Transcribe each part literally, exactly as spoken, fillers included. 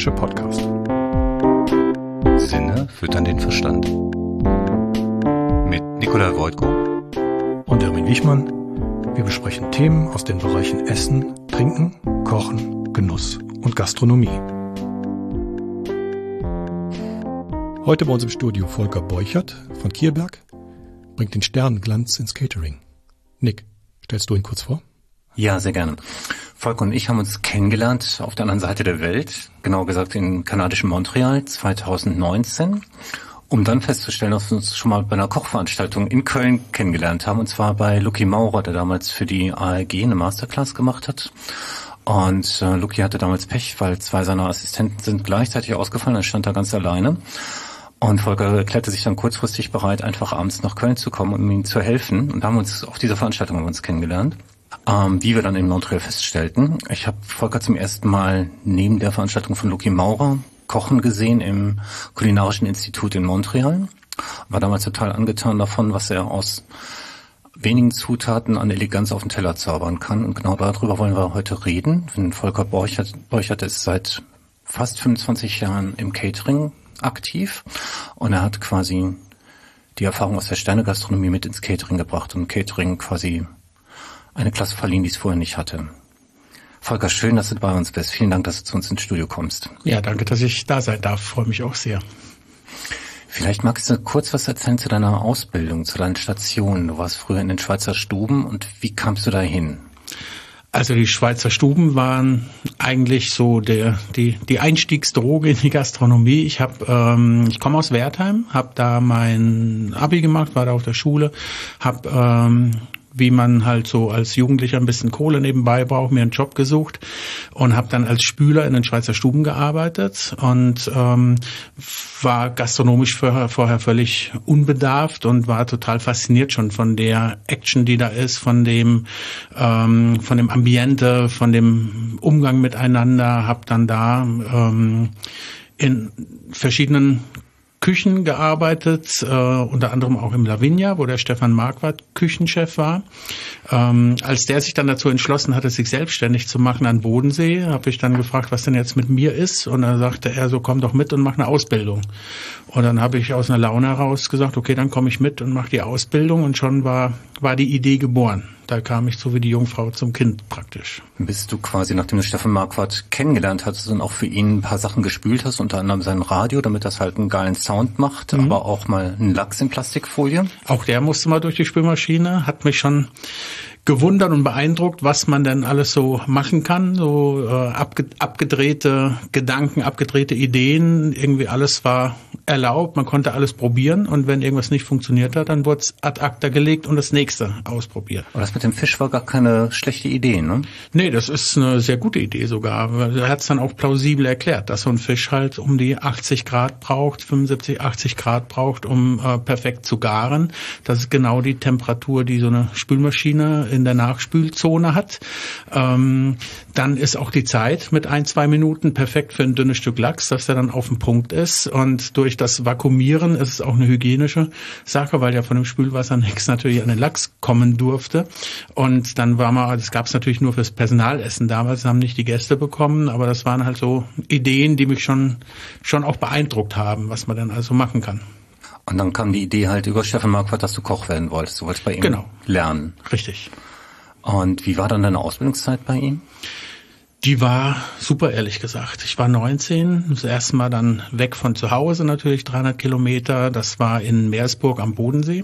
kulinarische Podcast. Sinne füttern den Verstand. Mit Nikolai Wojtko und Erwin Wichmann. Wir besprechen Themen aus den Bereichen Essen, Trinken, Kochen, Genuss und Gastronomie. Heute bei uns im Studio Volker Borchert von Kierberg, bringt den Sternenglanz ins Catering. Nick, stellst du ihn kurz vor? Ja, sehr gerne. Volker und ich haben uns kennengelernt auf der anderen Seite der Welt, genauer gesagt in kanadischen Montreal zwanzig neunzehn, um dann festzustellen, dass wir uns schon mal bei einer Kochveranstaltung in Köln kennengelernt haben, und zwar bei Lucky Maurer, der damals für die A R G eine Masterclass gemacht hat. Und äh, Lucky hatte damals Pech, weil zwei seiner Assistenten sind gleichzeitig ausgefallen, er stand da ganz alleine. Und Volker erklärte sich dann kurzfristig bereit, einfach abends nach Köln zu kommen, um ihm zu helfen. Und da haben wir uns auf dieser Veranstaltung haben wir uns kennengelernt. Ähm, wie wir dann in Montreal feststellten. Ich habe Volker zum ersten Mal neben der Veranstaltung von Lucky Maurer kochen gesehen im Kulinarischen Institut in Montreal. War damals total angetan davon, was er aus wenigen Zutaten an Eleganz auf den Teller zaubern kann. Und genau darüber wollen wir heute reden. Volker Borchert, Borchert ist seit fast fünfundzwanzig Jahren im Catering aktiv und er hat quasi die Erfahrung aus der Sternegastronomie mit ins Catering gebracht und Catering quasi eine Klasse verliehen, die es vorher nicht hatte. Volker, schön, dass du bei uns bist. Vielen Dank, dass du zu uns ins Studio kommst. Ja, danke, dass ich da sein darf. Freue mich auch sehr. Vielleicht magst du kurz was erzählen zu deiner Ausbildung, zu deinen Stationen. Du warst früher in den Schweizer Stuben und wie kamst du da hin? Also die Schweizer Stuben waren eigentlich so der die die Einstiegsdroge in die Gastronomie. Ich habe ähm, ich komme aus Wertheim, habe da mein Abi gemacht, war da auf der Schule, habe ähm, wie man halt so als Jugendlicher ein bisschen Kohle nebenbei braucht, mir einen Job gesucht und habe dann als Spüler in den Schweizer Stuben gearbeitet und ähm, war gastronomisch vorher, vorher völlig unbedarft und war total fasziniert schon von der Action, die da ist, von dem ähm, von dem Ambiente, von dem Umgang miteinander. Habe dann da ähm, in verschiedenen Küchen gearbeitet, äh, unter anderem auch im Lavinia, wo der Stefan Marquardt Küchenchef war. Ähm, als der sich dann dazu entschlossen hatte, sich selbstständig zu machen an Bodensee, habe ich dann gefragt, was denn jetzt mit mir ist. Und dann sagte er so, komm doch mit und mach eine Ausbildung. Und dann habe ich aus einer Laune heraus gesagt, okay, dann komme ich mit und mache die Ausbildung. Und schon war war die Idee geboren. Da kam ich so wie die Jungfrau zum Kind praktisch. Bist du quasi, nachdem du Stefan Marquardt kennengelernt hast und auch für ihn ein paar Sachen gespült hast, unter anderem sein Radio, damit das halt einen geilen Sound macht, mhm. aber auch mal einen Lachs in Plastikfolie? Auch der musste mal durch die Spülmaschine, hat mich schon gewundert und beeindruckt, was man denn alles so machen kann, so äh, abge- abgedrehte Gedanken, abgedrehte Ideen, irgendwie alles war erlaubt, man konnte alles probieren und wenn irgendwas nicht funktioniert hat, dann wurde es ad acta gelegt und das nächste ausprobiert. Aber das mit dem Fisch war gar keine schlechte Idee, ne? Nee, das ist eine sehr gute Idee sogar. Er hat es dann auch plausibel erklärt, dass so ein Fisch halt um die achtzig Grad braucht, fünfundsiebzig, achtzig Grad braucht, um äh, perfekt zu garen. Das ist genau die Temperatur, die so eine Spülmaschine in der Nachspülzone hat. Ähm, dann ist auch die Zeit mit ein, zwei Minuten perfekt für ein dünnes Stück Lachs, dass der dann auf dem Punkt ist. Und durch das Vakuumieren ist es auch eine hygienische Sache, weil ja von dem Spülwasser nichts natürlich an den Lachs kommen durfte. Und dann war mal, das gab es natürlich nur fürs Personalessen damals, haben nicht die Gäste bekommen, aber das waren halt so Ideen, die mich schon schon auch beeindruckt haben, was man dann also machen kann. Und dann kam die Idee halt über Stefan Marquardt, dass du Koch werden wolltest. Du wolltest bei ihm genau. lernen. Richtig. Und wie war dann deine Ausbildungszeit bei ihm? Die war super, ehrlich gesagt. Ich war neunzehn, das erste Mal dann weg von zu Hause natürlich, dreihundert Kilometer. Das war in Meersburg am Bodensee.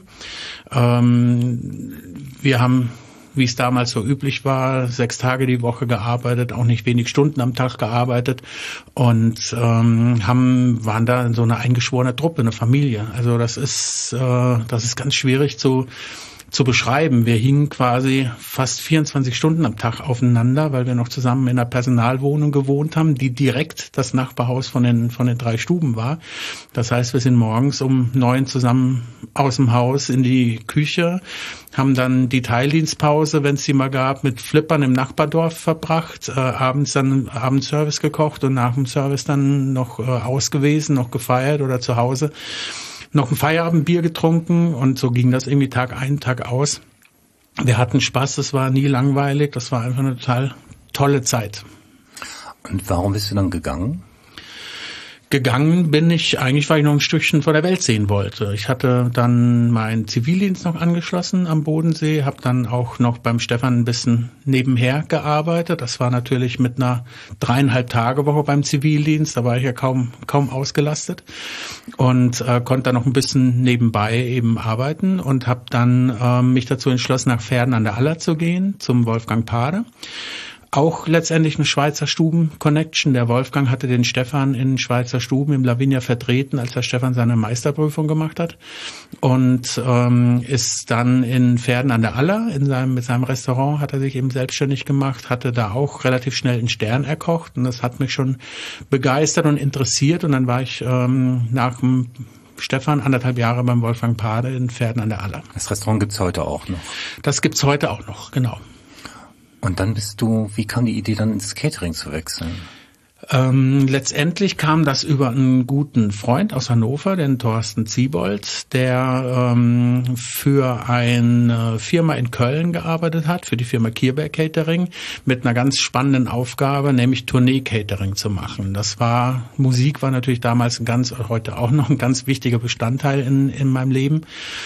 Ähm, wir haben, wie es damals so üblich war, sechs Tage die Woche gearbeitet, auch nicht wenig Stunden am Tag gearbeitet und ähm, haben waren da in so eine eingeschworene Truppe, eine Familie. Also das ist äh, das ist ganz schwierig zu zu beschreiben. Wir hingen quasi fast vierundzwanzig Stunden am Tag aufeinander, weil wir noch zusammen in einer Personalwohnung gewohnt haben, die direkt das Nachbarhaus von den von den drei Stuben war. Das heißt, wir sind morgens um neun zusammen aus dem Haus in die Küche, haben dann die Teildienstpause, wenn es die mal gab, mit Flippern im Nachbardorf verbracht, äh, abends dann Abendservice gekocht und nach dem Service dann noch äh, aus gewesen, noch gefeiert oder zu Hause noch ein Feierabendbier getrunken und so ging das irgendwie Tag ein, Tag aus. Wir hatten Spaß, es war nie langweilig, das war einfach eine total tolle Zeit. Und warum bist du dann gegangen? Gegangen bin ich eigentlich, weil ich noch ein Stückchen von der Welt sehen wollte. Ich hatte dann meinen Zivildienst noch angeschlossen am Bodensee, habe dann auch noch beim Stefan ein bisschen nebenher gearbeitet. Das war natürlich mit einer dreieinhalb Tage Woche beim Zivildienst, da war ich ja kaum kaum ausgelastet und äh, konnte dann noch ein bisschen nebenbei eben arbeiten und habe dann äh, mich dazu entschlossen, nach Verden an der Aller zu gehen, zum Wolfgang Pade. Auch letztendlich eine Schweizer Stuben-Connection. Der Wolfgang hatte den Stefan in Schweizer Stuben im Lavinia vertreten, als der Stefan seine Meisterprüfung gemacht hat. Und ähm, ist dann in Verden an der Aller, in seinem, mit seinem Restaurant, hat er sich eben selbstständig gemacht, hatte da auch relativ schnell einen Stern erkocht. Und das hat mich schon begeistert und interessiert. Und dann war ich ähm, nach dem Stefan anderthalb Jahre beim Wolfgang Pade in Verden an der Aller. Das Restaurant gibt's heute auch noch? Das gibt's heute auch noch, genau. Und dann bist du, wie kam die Idee dann ins Catering zu wechseln? Ähm, letztendlich kam das über einen guten Freund aus Hannover, den Thorsten Ziebold, der ähm, für eine Firma in Köln gearbeitet hat, für die Firma Kierberg Catering, mit einer ganz spannenden Aufgabe, nämlich Tournee-Catering zu machen. Das war, Musik war natürlich damals ein ganz, heute auch noch ein ganz wichtiger Bestandteil in, in meinem Leben.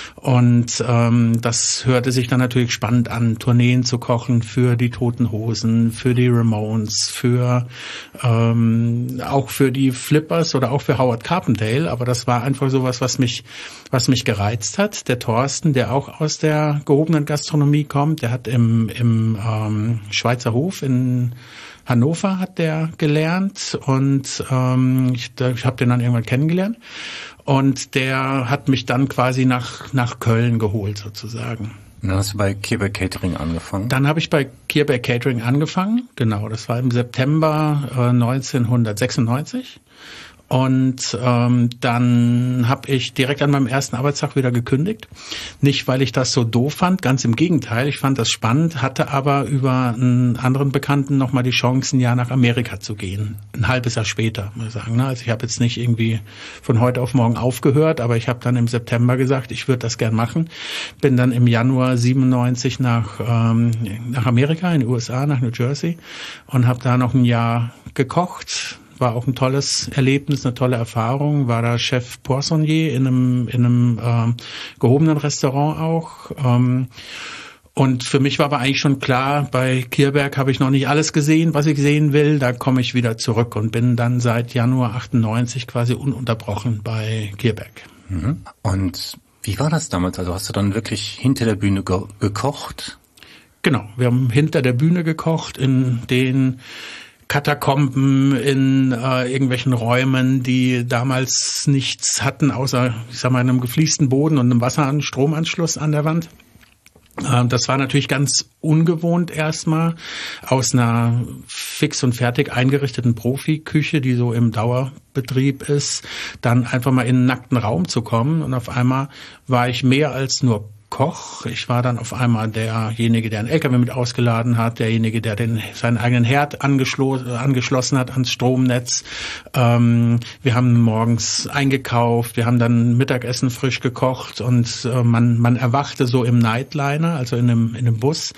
Und ähm, das hörte sich dann natürlich spannend an, Tourneen zu kochen für die Toten Hosen, für die Ramones, für ähm, auch für die Flippers oder auch für Howard Carpendale, aber das war einfach sowas, was mich, was mich gereizt hat. Der Thorsten, der auch aus der gehobenen Gastronomie kommt, der hat im, im ähm, Schweizer Hof in Hannover hat der gelernt und ähm, ich, ich habe den dann irgendwann kennengelernt und der hat mich dann quasi nach nach Köln geholt sozusagen. Und dann hast du bei Kierberg Catering angefangen? Dann habe ich bei Kierberg Catering angefangen, genau, das war im September äh, neunzehnhundertsechsundneunzig. Und ähm, dann habe ich direkt an meinem ersten Arbeitstag wieder gekündigt. Nicht, weil ich das so doof fand, ganz im Gegenteil. Ich fand das spannend, hatte aber über einen anderen Bekannten nochmal die Chance, ein Jahr nach Amerika zu gehen. Ein halbes Jahr später, muss ich sagen. Also ich habe jetzt nicht irgendwie von heute auf morgen aufgehört, aber ich habe dann im September gesagt, ich würde das gern machen. Bin dann im Januar siebenundneunzig nach, ähm, nach Amerika, in den U S A, nach New Jersey und habe da noch ein Jahr gekocht. War auch ein tolles Erlebnis, eine tolle Erfahrung. War da Chef Poissonnier in einem in einem ähm, gehobenen Restaurant auch. Ähm, und für mich war aber eigentlich schon klar, bei Kierberg habe ich noch nicht alles gesehen, was ich sehen will. Da komme ich wieder zurück und bin dann seit Januar achtundneunzig quasi ununterbrochen bei Kierberg. Mhm. Und wie war das damals? Also hast du dann wirklich hinter der Bühne ge- gekocht? Genau, wir haben hinter der Bühne gekocht, in den Katakomben, in äh, irgendwelchen Räumen, die damals nichts hatten, außer, ich sag mal, einem gefliesten Boden und einem Wasser- Stromanschluss an der Wand. Äh, das war natürlich ganz ungewohnt erstmal, aus einer fix und fertig eingerichteten Profiküche, die so im Dauerbetrieb ist, dann einfach mal in einen nackten Raum zu kommen. Und auf einmal war ich mehr als nur Koch. Ich war dann auf einmal derjenige, der einen L K W mit ausgeladen hat, derjenige, der den seinen eigenen Herd angeschlo- angeschlossen hat ans Stromnetz. Ähm, wir haben morgens eingekauft, wir haben dann Mittagessen frisch gekocht und äh, man man erwachte so im Nightliner, also in einem in einem Bus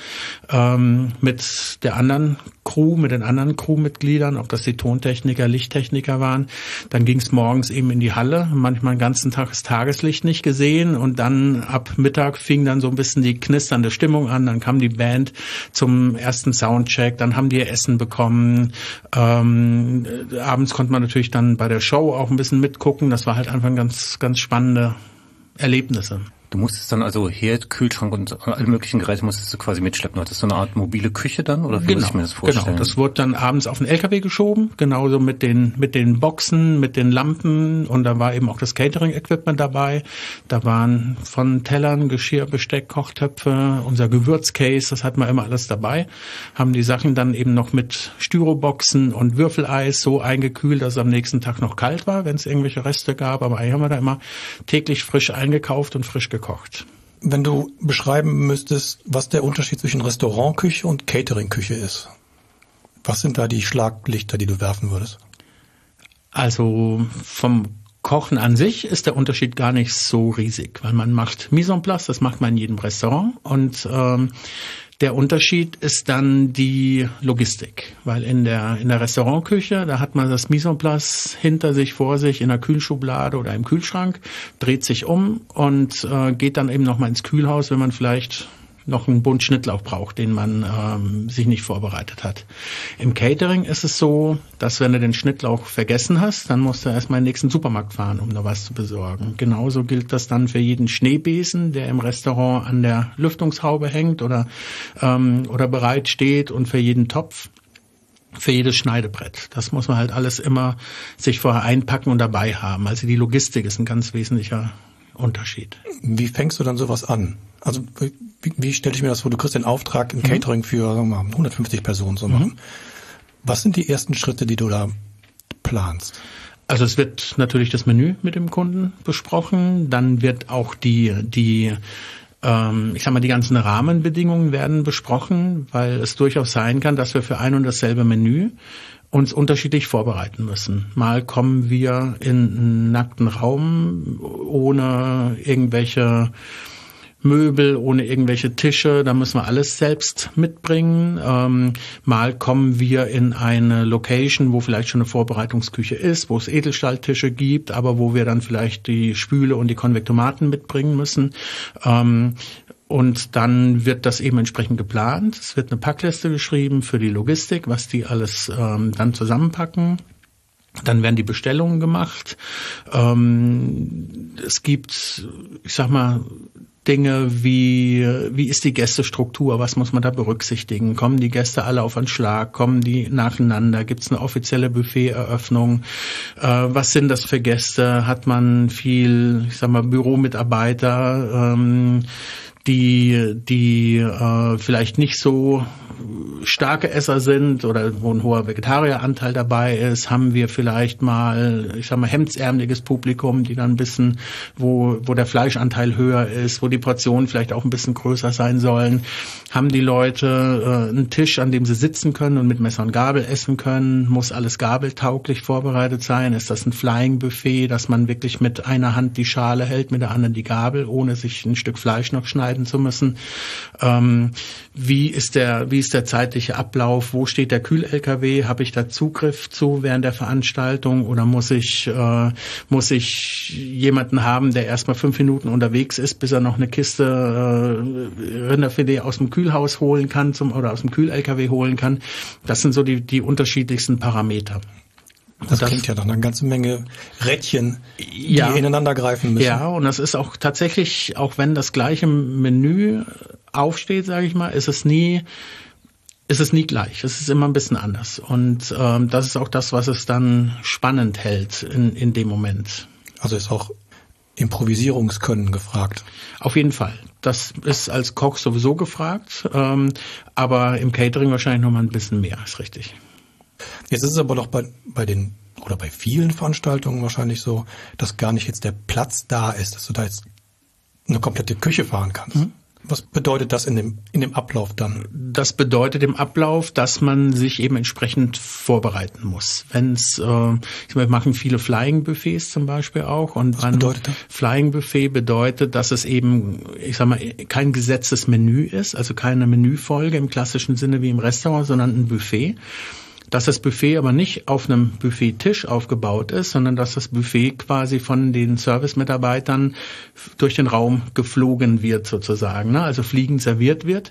ähm, mit der anderen Crew, mit den anderen Crewmitgliedern, ob das die Tontechniker, Lichttechniker waren. Dann ging es morgens eben in die Halle, manchmal den ganzen Tag das Tageslicht nicht gesehen und dann ab Mittag fing dann so ein bisschen die knisternde Stimmung an, dann kam die Band zum ersten Soundcheck, dann haben die Essen bekommen. Ähm, abends konnte man natürlich dann bei der Show auch ein bisschen mitgucken. Das war halt einfach ein ganz, ganz spannende Erlebnisse. Du musstest dann also Herd, Kühlschrank und alle möglichen Geräte musstest du quasi mitschleppen. Hattest du so eine Art mobile Küche dann oder wie genau, muss ich mir das vorstellen? Genau, das wurde dann abends auf den L K W geschoben, genauso mit den mit den Boxen, mit den Lampen und da war eben auch das Catering-Equipment dabei. Da waren von Tellern, Geschirr, Besteck, Kochtöpfe, unser Gewürzcase, das hatten wir immer alles dabei. Haben die Sachen dann eben noch mit Styroboxen und Würfeleis so eingekühlt, dass es am nächsten Tag noch kalt war, wenn es irgendwelche Reste gab. Aber eigentlich haben wir da immer täglich frisch eingekauft und frisch gekocht. Gekocht. Wenn du beschreiben müsstest, was der Unterschied zwischen Restaurantküche und Cateringküche ist, was sind da die Schlaglichter, die du werfen würdest? Also vom Kochen an sich ist der Unterschied gar nicht so riesig, weil man macht Mise en place, das macht man in jedem Restaurant und ähm, Der Unterschied ist dann die Logistik, weil in der in der Restaurantküche, da hat man das Mise en place hinter sich, vor sich, in der Kühlschublade oder im Kühlschrank, dreht sich um und äh, geht dann eben nochmal ins Kühlhaus, wenn man vielleicht noch einen Bund Schnittlauch braucht, den man ähm, sich nicht vorbereitet hat. Im Catering ist es so, dass wenn du den Schnittlauch vergessen hast, dann musst du erstmal in den nächsten Supermarkt fahren, um da was zu besorgen. Genauso gilt das dann für jeden Schneebesen, der im Restaurant an der Lüftungshaube hängt oder ähm, oder bereit steht, und für jeden Topf, für jedes Schneidebrett. Das muss man halt alles immer sich vorher einpacken und dabei haben. Also die Logistik ist ein ganz wesentlicher Unterschied. Wie fängst du dann sowas an? Also wie, wie stelle ich mir das vor? Du kriegst den Auftrag im Catering für, sagen wir mal, hundertfünfzig Personen so machen. Mhm. Was sind die ersten Schritte, die du da planst? Also es wird natürlich das Menü mit dem Kunden besprochen. Dann wird auch die die ähm, ich sag mal die ganzen Rahmenbedingungen werden besprochen, weil es durchaus sein kann, dass wir für ein und dasselbe Menü uns unterschiedlich vorbereiten müssen. Mal kommen wir in einen nackten Raum ohne irgendwelche Möbel, ohne irgendwelche Tische, da müssen wir alles selbst mitbringen. Ähm, mal kommen wir in eine Location, wo vielleicht schon eine Vorbereitungsküche ist, wo es Edelstahltische gibt, aber wo wir dann vielleicht die Spüle und die Konvektomaten mitbringen müssen. Ähm, Und dann wird das eben entsprechend geplant. Es wird eine Packliste geschrieben für die Logistik, was die alles ähm, dann zusammenpacken. Dann werden die Bestellungen gemacht. Ähm, es gibt, ich sag mal, Dinge wie, wie ist die Gästestruktur, was muss man da berücksichtigen? Kommen die Gäste alle auf einen Schlag? Kommen die nacheinander? Gibt es eine offizielle Buffet-Eröffnung? Äh, was sind das für Gäste? Hat man viel, ich sag mal, Büromitarbeiter, ähm, die die äh, vielleicht nicht so starke Esser sind oder wo ein hoher Vegetarieranteil dabei ist, haben wir vielleicht mal, ich sag mal, hemdsärmeliges Publikum, die dann ein bisschen, wo wo der Fleischanteil höher ist, wo die Portionen vielleicht auch ein bisschen größer sein sollen. Haben die Leute äh, einen Tisch, an dem sie sitzen können und mit Messer und Gabel essen können? Muss alles gabeltauglich vorbereitet sein? Ist das ein Flying Buffet, dass man wirklich mit einer Hand die Schale hält, mit der anderen die Gabel, ohne sich ein Stück Fleisch noch schneiden zu müssen? Ähm, wie ist der, wie ist der zeitliche Ablauf? Wo steht der Kühl-L K W? Habe ich da Zugriff zu während der Veranstaltung? Oder muss ich, äh, muss ich jemanden haben, der erstmal fünf Minuten unterwegs ist, bis er noch eine Kiste äh, Rinderfilet aus dem Kühlhaus holen kann zum, oder aus dem Kühl-L K W holen kann? Das sind so die, die unterschiedlichsten Parameter. Das, das klingt ja nach einer ganzen Menge Rädchen, die ja ineinander greifen müssen. Ja, und das ist auch tatsächlich, auch wenn das gleiche Menü aufsteht, sage ich mal, ist es nie, ist es nie gleich. Es ist immer ein bisschen anders. Und ähm, das ist auch das, was es dann spannend hält in, in dem Moment. Also ist auch Improvisierungskönnen gefragt. Auf jeden Fall. Das ist als Koch sowieso gefragt, ähm, aber im Catering wahrscheinlich noch mal ein bisschen mehr, ist richtig. Jetzt ist es aber doch bei, bei den, oder bei vielen Veranstaltungen wahrscheinlich so, dass gar nicht jetzt der Platz da ist, dass du da jetzt eine komplette Küche fahren kannst. Mhm. Was bedeutet das in dem, in dem Ablauf dann? Das bedeutet im Ablauf, dass man sich eben entsprechend vorbereiten muss. Wenn's, äh, wir machen viele Flying Buffets zum Beispiel auch. Und was bedeutet das? Flying Buffet bedeutet, dass es eben, ich sag mal, kein gesetztes Menü ist, also keine Menüfolge im klassischen Sinne wie im Restaurant, sondern ein Buffet. Dass das Buffet aber nicht auf einem Buffettisch aufgebaut ist, sondern dass das Buffet quasi von den Servicemitarbeitern durch den Raum geflogen wird sozusagen, ne? Also fliegend serviert wird.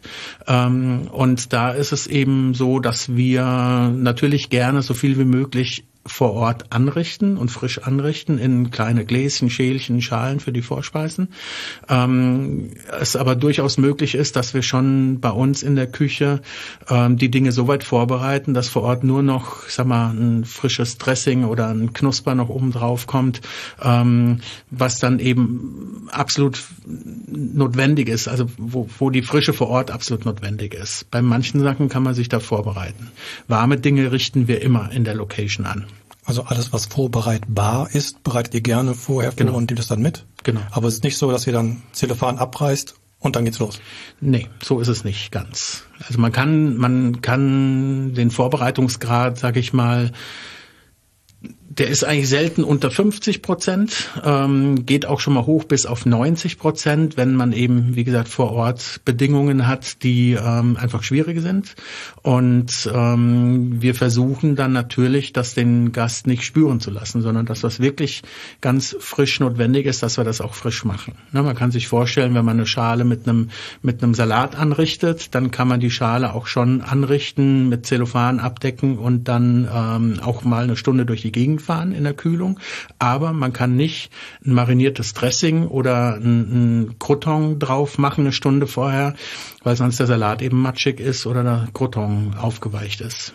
Und da ist es eben so, dass wir natürlich gerne so viel wie möglich vor Ort anrichten und frisch anrichten in kleine Gläschen, Schälchen, Schalen für die Vorspeisen. Ähm, es aber durchaus möglich ist, dass wir schon bei uns in der Küche ähm, die Dinge so weit vorbereiten, dass vor Ort nur noch, ich sag mal, ein frisches Dressing oder ein Knusper noch oben drauf kommt, ähm, was dann eben absolut notwendig ist, also wo, wo die Frische vor Ort absolut notwendig ist. Bei manchen Sachen kann man sich da vorbereiten. Warme Dinge richten wir immer in der Location an. Also alles, was vorbereitbar ist, bereitet ihr gerne vorher vor genau. und nehmt es dann mit? Genau. Aber es ist nicht so, dass ihr dann Zellophan abreißt und dann geht's los? Nee, so ist es nicht ganz. Also man kann, man kann den Vorbereitungsgrad, sag ich mal, Der ist eigentlich selten unter fünfzig Prozent, ähm, geht auch schon mal hoch bis auf neunzig Prozent, wenn man eben, wie gesagt, vor Ort Bedingungen hat, die ähm, einfach schwierig sind. Und ähm, wir versuchen dann natürlich, das den Gast nicht spüren zu lassen, sondern dass was wirklich ganz frisch notwendig ist, dass wir das auch frisch machen. Ne, man kann sich vorstellen, wenn man eine Schale mit einem mit einem Salat anrichtet, dann kann man die Schale auch schon anrichten, mit Zellophan abdecken und dann ähm, auch mal eine Stunde durch die Gegend fahren in der Kühlung, aber man kann nicht ein mariniertes Dressing oder ein, ein Crouton drauf machen eine Stunde vorher, weil sonst der Salat eben matschig ist oder der Crouton aufgeweicht ist.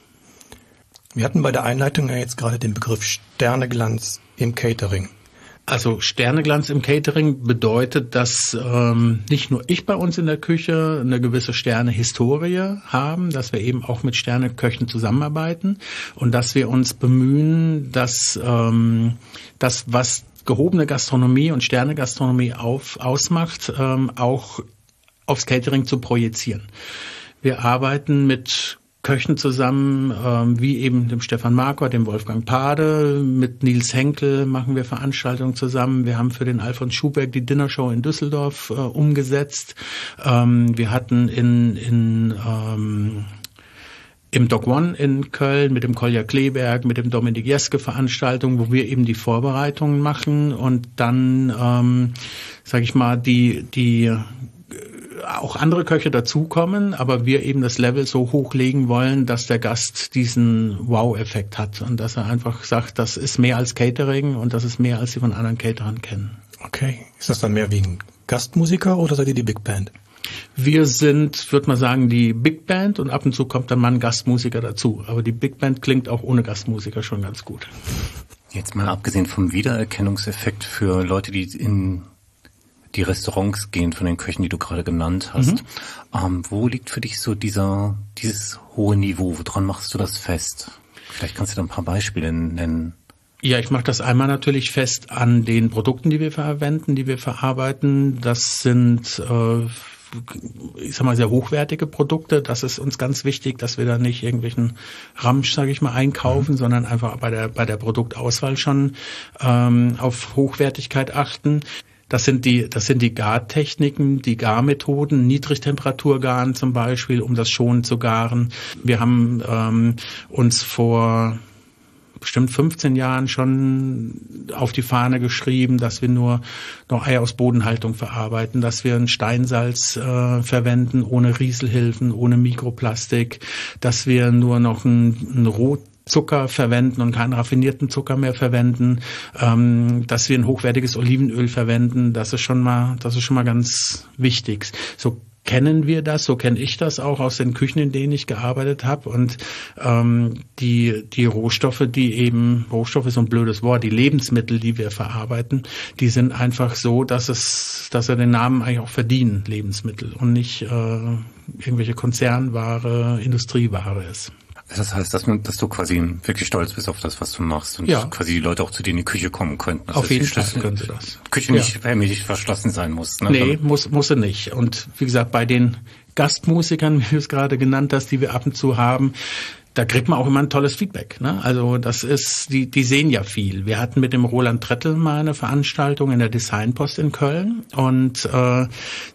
Wir hatten bei der Einleitung ja jetzt gerade den Begriff Sterneglanz im Catering. Also Sterneglanz im Catering bedeutet, dass ähm, nicht nur ich bei uns in der Küche eine gewisse Sterne-Historie haben, dass wir eben auch mit Sterneköchen zusammenarbeiten und dass wir uns bemühen, dass ähm, das, was gehobene Gastronomie und Sternegastronomie auf, ausmacht, ähm, auch aufs Catering zu projizieren. Wir arbeiten mit Köchen zusammen, ähm, wie eben dem Stefan Marquardt, dem Wolfgang Pade, mit Nils Henkel machen wir Veranstaltungen zusammen. Wir haben für den Alfons Schuberg die Dinnershow in Düsseldorf äh, umgesetzt. Ähm, wir hatten in, in ähm, im Doc One in Köln mit dem Kolja Kleberg, mit dem Dominik Jeske Veranstaltungen, wo wir eben die Vorbereitungen machen und dann, ähm, sage ich mal, die die auch andere Köche dazukommen, aber wir eben das Level so hochlegen wollen, dass der Gast diesen Wow-Effekt hat und dass er einfach sagt, das ist mehr als Catering und das ist mehr, als sie von anderen Caterern kennen. Okay. Ist das dann mehr wie ein Gastmusiker oder seid ihr die Big Band? Wir sind, würde man sagen, die Big Band und ab und zu kommt dann mal ein Gastmusiker dazu. Aber die Big Band klingt auch ohne Gastmusiker schon ganz gut. Jetzt mal abgesehen vom Wiedererkennungseffekt für Leute, die in die Restaurants gehen von den Köchen, die du gerade genannt hast. Mhm. Ähm, wo liegt für dich so dieser dieses hohe Niveau? Woran machst du das fest? Vielleicht kannst du da ein paar Beispiele nennen. Ja, ich mache das einmal natürlich fest an den Produkten, die wir verwenden, die wir verarbeiten. Das sind äh, ich sag mal, sehr hochwertige Produkte. Das ist uns ganz wichtig, dass wir da nicht irgendwelchen Ramsch, sage ich mal, einkaufen, mhm. sondern einfach bei der bei der Produktauswahl schon ähm, auf Hochwertigkeit achten. Das sind die, das sind die Gartechniken, die Garmethoden, Niedrigtemperaturgaren zum Beispiel, um das schonend zu garen. Wir haben ähm, uns vor bestimmt fünfzehn Jahren schon auf die Fahne geschrieben, dass wir nur noch Eier aus Bodenhaltung verarbeiten, dass wir ein Steinsalz äh, verwenden, ohne Rieselhilfen, ohne Mikroplastik, dass wir nur noch ein, ein Rot Zucker verwenden und keinen raffinierten Zucker mehr verwenden, ähm, dass wir ein hochwertiges Olivenöl verwenden, das ist schon mal, das ist schon mal ganz wichtig. So kennen wir das, so kenne ich das auch aus den Küchen, in denen ich gearbeitet habe und ähm, die die Rohstoffe, die eben, Rohstoffe ist so ein blödes Wort, die Lebensmittel, die wir verarbeiten, die sind einfach so, dass es, dass sie den Namen eigentlich auch verdienen, Lebensmittel und nicht äh, irgendwelche Konzernware, Industrieware ist. Das heißt, dass, dass du quasi wirklich stolz bist auf das, was du machst und ja. quasi die Leute auch zu dir in die Küche kommen könnten. Also auf jeden Fall können sie das. Küche nicht ja. hermetisch verschlossen sein muss. Ne? Nee, muss, muss sie nicht. Und wie gesagt, bei den Gastmusikern, wie du es gerade genannt hast, die wir ab und zu haben, da kriegt man auch immer ein tolles Feedback. Ne? Also das ist, die, die sehen ja viel. Wir hatten mit dem Roland Trettel mal eine Veranstaltung in der Designpost in Köln und äh,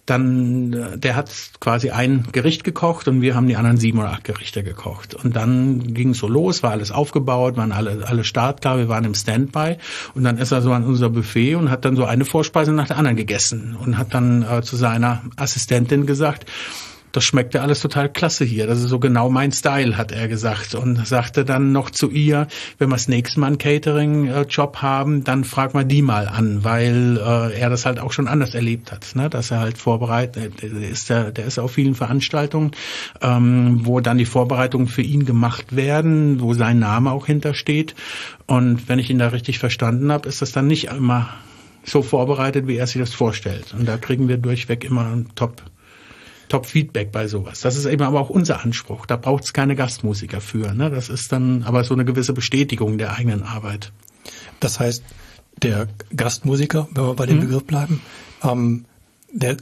dann, der hat quasi ein Gericht gekocht und wir haben die anderen sieben oder acht Gerichte gekocht. Und dann ging es so los, war alles aufgebaut, waren alle, alle startklar, wir waren im Standby und dann ist er so an unser Buffet und hat dann so eine Vorspeise nach der anderen gegessen und hat dann äh, zu seiner Assistentin gesagt, das schmeckt ja alles total klasse hier. Das ist so genau mein Style, hat er gesagt. Und sagte dann noch zu ihr, wenn wir das nächste Mal einen Catering-Job haben, dann frag mal die mal an, weil äh, er das halt auch schon anders erlebt hat. Ne? Dass er halt vorbereitet, der ist, der, der ist auf vielen Veranstaltungen, ähm, wo dann die Vorbereitungen für ihn gemacht werden, wo sein Name auch hintersteht. Und wenn ich ihn da richtig verstanden habe, ist das dann nicht immer so vorbereitet, wie er sich das vorstellt. Und da kriegen wir durchweg immer einen Top Top-Feedback bei sowas. Das ist eben aber auch unser Anspruch. Da braucht es keine Gastmusiker für. Ne? Das ist dann aber so eine gewisse Bestätigung der eigenen Arbeit. Das heißt, der Gastmusiker, wenn wir bei dem mhm. Begriff bleiben, ähm, der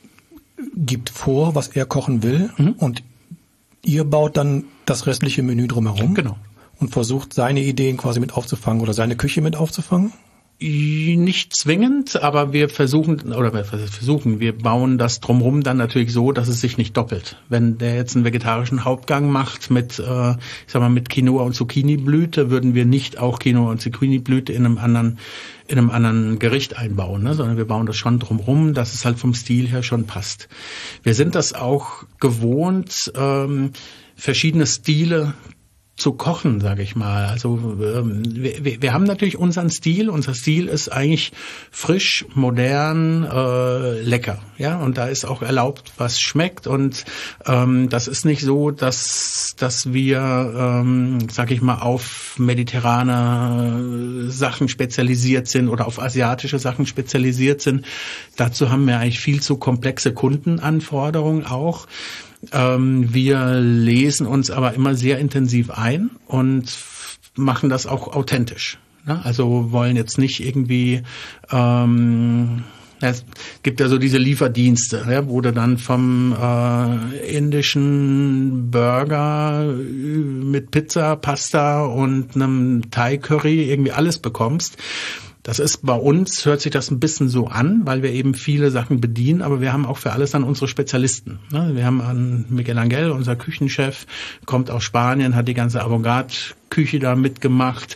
gibt vor, was er kochen will mhm. und ihr baut dann das restliche Menü drumherum. Genau. und versucht, seine Ideen quasi mit aufzufangen oder seine Küche mit aufzufangen? Nicht zwingend, aber wir versuchen, oder wir versuchen, wir bauen das drumherum dann natürlich so, dass es sich nicht doppelt. Wenn der jetzt einen vegetarischen Hauptgang macht mit, äh, ich sag mal, mit Quinoa und Zucchini-Blüte, würden wir nicht auch Quinoa und Zucchini-Blüte in einem anderen, in einem anderen Gericht einbauen, ne? Sondern wir bauen das schon drumherum, dass es halt vom Stil her schon passt. Wir sind das auch gewohnt, ähm, verschiedene Stile zu kochen, sage ich mal. Also ähm, wir, wir haben natürlich unseren Stil. Unser Stil ist eigentlich frisch, modern, äh, lecker. Ja, und da ist auch erlaubt, was schmeckt. Und ähm, das ist nicht so, dass dass wir, ähm, sage ich mal, auf mediterrane Sachen spezialisiert sind oder auf asiatische Sachen spezialisiert sind. Dazu haben wir eigentlich viel zu komplexe Kundenanforderungen auch. Ähm, wir lesen uns aber immer sehr intensiv ein und machen das auch authentisch. Ne? Also wollen jetzt nicht irgendwie, ähm, es gibt ja so diese Lieferdienste, ja, wo du dann vom äh, indischen Burger mit Pizza, Pasta und einem Thai-Curry irgendwie alles bekommst. Das ist bei uns, hört sich das ein bisschen so an, weil wir eben viele Sachen bedienen, aber wir haben auch für alles dann unsere Spezialisten. Wir haben an Miguel Angel, unser Küchenchef, kommt aus Spanien, hat die ganze Avantgarde-Küche da mitgemacht.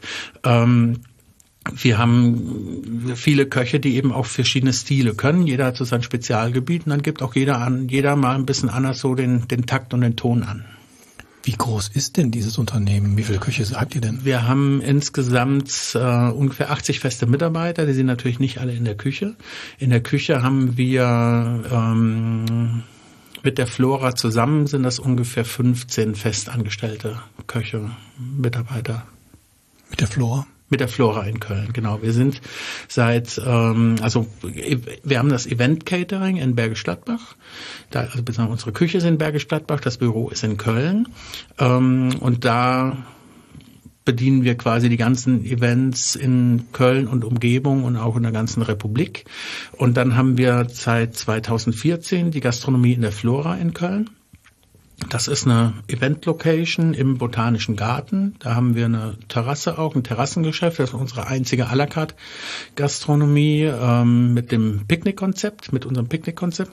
Wir haben viele Köche, die eben auch verschiedene Stile können. Jeder hat so sein Spezialgebiet und dann gibt auch jeder an, jeder mal ein bisschen anders so den, den Takt und den Ton an. Wie groß ist denn dieses Unternehmen? Wie viele Köche habt ihr denn? Wir haben insgesamt äh, ungefähr achtzig feste Mitarbeiter. Die sind natürlich nicht alle in der Küche. In der Küche haben wir ähm, mit der Flora zusammen sind das ungefähr fünfzehn festangestellte Köche, Mitarbeiter. Mit der Flora? Mit der Flora in Köln, genau. Wir sind seit, ähm, also wir haben das Event Catering in Bergisch Gladbach. Da, also besonders unsere Küche ist in Bergisch Gladbach, das Büro ist in Köln. Ähm, und da bedienen wir quasi die ganzen Events in Köln und Umgebung und auch in der ganzen Republik. Und dann haben wir seit zweitausendvierzehn die Gastronomie in der Flora in Köln. Das ist eine Event-Location im Botanischen Garten. Da haben wir eine Terrasse auch, ein Terrassengeschäft. Das ist unsere einzige à la carte Gastronomie ähm, mit dem Picknickkonzept, mit unserem Picknickkonzept.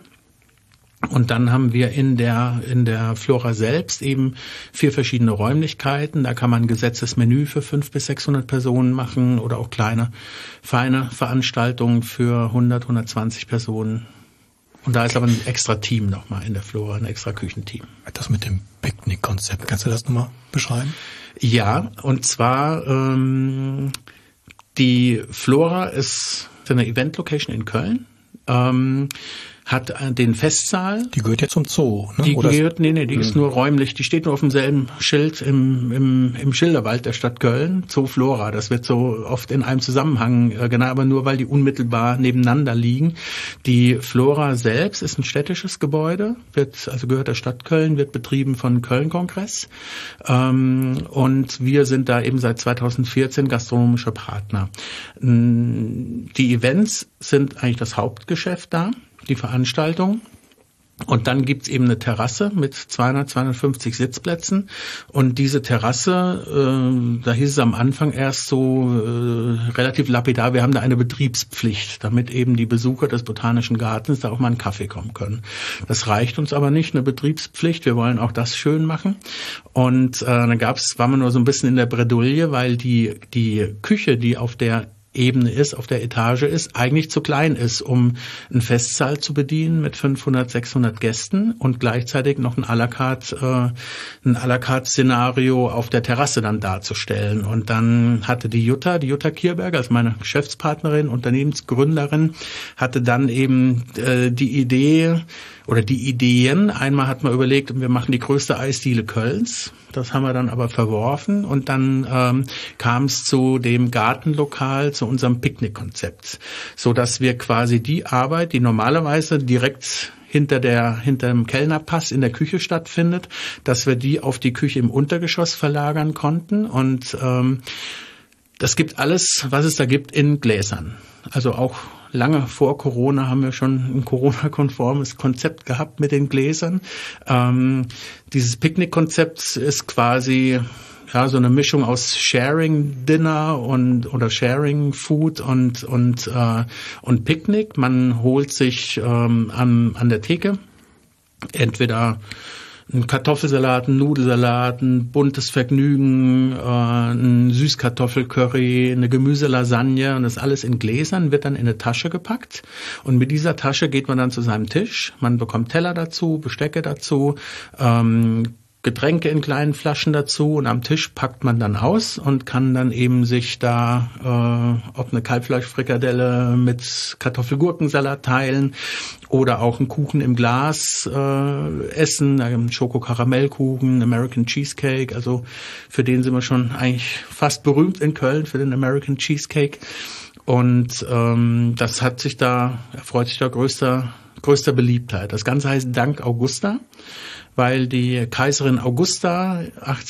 Und dann haben wir in der in der Flora selbst eben vier verschiedene Räumlichkeiten. Da kann man ein gesetztes Menü für fünf bis sechshundert Personen machen oder auch kleine, feine Veranstaltungen für hundert, hundertzwanzig Personen. Und da ist aber ein extra Team nochmal in der Flora, ein extra Küchenteam. Das mit dem Picknick-Konzept, kannst du das nochmal beschreiben? Ja, und zwar ähm, die Flora ist eine Event-Location in Köln, ähm, hat den Festsaal. Die gehört ja zum Zoo, ne? Die Oder gehört, nee, nee, die hm. ist nur räumlich, die steht nur auf demselben Schild im, im, im Schilderwald der Stadt Köln, Zoo Flora. Das wird so oft in einem Zusammenhang äh, genannt, aber nur weil die unmittelbar nebeneinander liegen. Die Flora selbst ist ein städtisches Gebäude, wird, also gehört der Stadt Köln, wird betrieben von Köln-Kongress. Ähm, und wir sind da eben seit zweitausendvierzehn gastronomischer Partner. Die Events sind eigentlich das Hauptgeschäft da. Die Veranstaltung. Und dann gibt's eben eine Terrasse mit zweihundert, zweihundertfünfzig Sitzplätzen. Und diese Terrasse, äh, da hieß es am Anfang erst so äh, relativ lapidar, wir haben da eine Betriebspflicht, damit eben die Besucher des Botanischen Gartens da auch mal einen Kaffee kommen können. Das reicht uns aber nicht, eine Betriebspflicht. Wir wollen auch das schön machen. Und äh, dann gab's, waren wir nur so ein bisschen in der Bredouille, weil die die Küche, die auf der Ebene ist, auf der Etage ist, eigentlich zu klein ist, um einen Festsaal zu bedienen mit fünfhundert, sechshundert Gästen und gleichzeitig noch ein à la carte, äh, ein à la carte Szenario auf der Terrasse dann darzustellen. Und dann hatte die Jutta, die Jutta Kierberger, also meine Geschäftspartnerin, Unternehmensgründerin, hatte dann eben äh, die Idee, oder die Ideen. Einmal hat man überlegt, wir machen die größte Eisdiele Kölns. Das haben wir dann aber verworfen. Und dann ähm, kam es zu dem Gartenlokal, zu unserem Picknickkonzept, so dass wir quasi die Arbeit, die normalerweise direkt hinter der hinter dem Kellnerpass in der Küche stattfindet, dass wir die auf die Küche im Untergeschoss verlagern konnten. Und ähm, das gibt alles, was es da gibt, in Gläsern. Also auch lange vor Corona haben wir schon ein Corona-konformes Konzept gehabt mit den Gläsern. Ähm, dieses Picknick-Konzept ist quasi ja, so eine Mischung aus Sharing Dinner und oder Sharing Food und und äh, und Picknick. Man holt sich ähm, an an der Theke entweder ein Kartoffelsalat, ein Nudelsalat, ein buntes Vergnügen, äh, ein Süßkartoffelcurry, eine Gemüselasagne und das alles in Gläsern, wird dann in eine Tasche gepackt und mit dieser Tasche geht man dann zu seinem Tisch. Man bekommt Teller dazu, Bestecke dazu, ähm, Getränke in kleinen Flaschen dazu und am Tisch packt man dann aus und kann dann eben sich da äh, ob eine Kalbfleischfrikadelle mit Kartoffelgurkensalat teilen oder auch einen Kuchen im Glas äh, essen, einen Schoko-Karamellkuchen, American Cheesecake, also für den sind wir schon eigentlich fast berühmt in Köln, für den American Cheesecake. Und ähm, das hat sich da, erfreut sich da größter, größter Beliebtheit. Das Ganze heißt Dank Augusta, weil die Kaiserin Augusta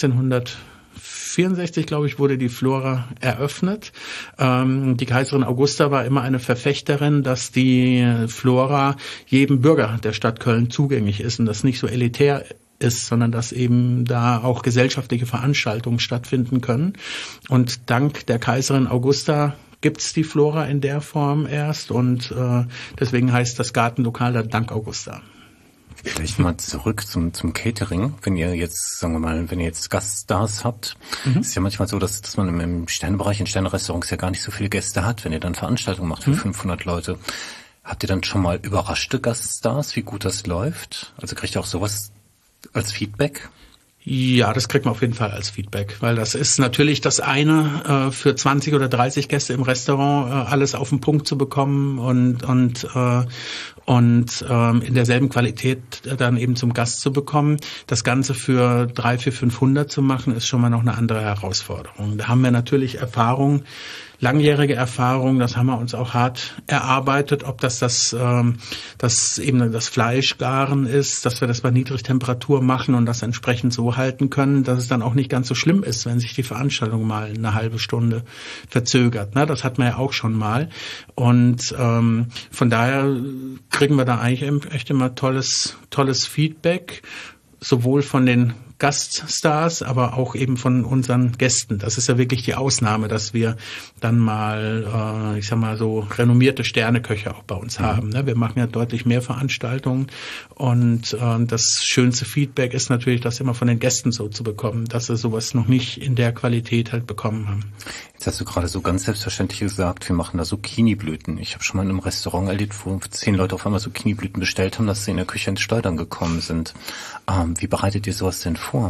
achtzehnhundertvierundsechzig, glaube ich, wurde die Flora eröffnet. Ähm, die Kaiserin Augusta war immer eine Verfechterin, dass die Flora jedem Bürger der Stadt Köln zugänglich ist und das nicht so elitär ist, sondern dass eben da auch gesellschaftliche Veranstaltungen stattfinden können. Und dank der Kaiserin Augusta gibt's die Flora in der Form erst und äh, deswegen heißt das Gartenlokal da Dank Augusta. Vielleicht mal zurück zum zum Catering. Wenn ihr jetzt, sagen wir mal, wenn ihr jetzt Gaststars habt, mhm. ist ja manchmal so, dass dass man im, im Sternebereich, in Sternerestaurants ja gar nicht so viele Gäste hat, wenn ihr dann Veranstaltungen macht für mhm. fünfhundert Leute. Habt ihr dann schon mal überraschte Gaststars, wie gut das läuft? Also kriegt ihr auch sowas als Feedback? Ja, das kriegt man auf jeden Fall als Feedback, weil das ist natürlich das eine, äh, für zwanzig oder dreißig Gäste im Restaurant äh, alles auf den Punkt zu bekommen und und äh, und ähm, in derselben Qualität dann eben zum Gast zu bekommen. Das Ganze für drei, vier, fünfhundert zu machen, ist schon mal noch eine andere Herausforderung. Da haben wir natürlich Erfahrung, langjährige Erfahrung, das haben wir uns auch hart erarbeitet, ob das das, ähm, das eben das Fleischgaren ist, dass wir das bei Niedrigtemperatur machen und das entsprechend so halten können, dass es dann auch nicht ganz so schlimm ist, wenn sich die Veranstaltung mal eine halbe Stunde verzögert. Ne? Das hat man ja auch schon mal. Und ähm, von daher kriegen wir da eigentlich echt immer tolles, tolles Feedback, sowohl von den Gaststars, aber auch eben von unseren Gästen. Das ist ja wirklich die Ausnahme, dass wir dann mal, äh, ich sag mal so, renommierte Sterneköche auch bei uns mhm. haben. Ne? Wir machen ja deutlich mehr Veranstaltungen und äh, das schönste Feedback ist natürlich, das immer von den Gästen so zu bekommen, dass sie sowas noch nicht in der Qualität halt bekommen haben. Jetzt hast du gerade so ganz selbstverständlich gesagt, wir machen da Zucchini-Blüten. Ich habe schon mal in einem Restaurant erlebt, wo zehn Leute auf einmal Zucchini-Blüten bestellt haben, dass sie in der Küche ins Steuern gekommen sind. Ähm, wie bereitet ihr sowas denn vor?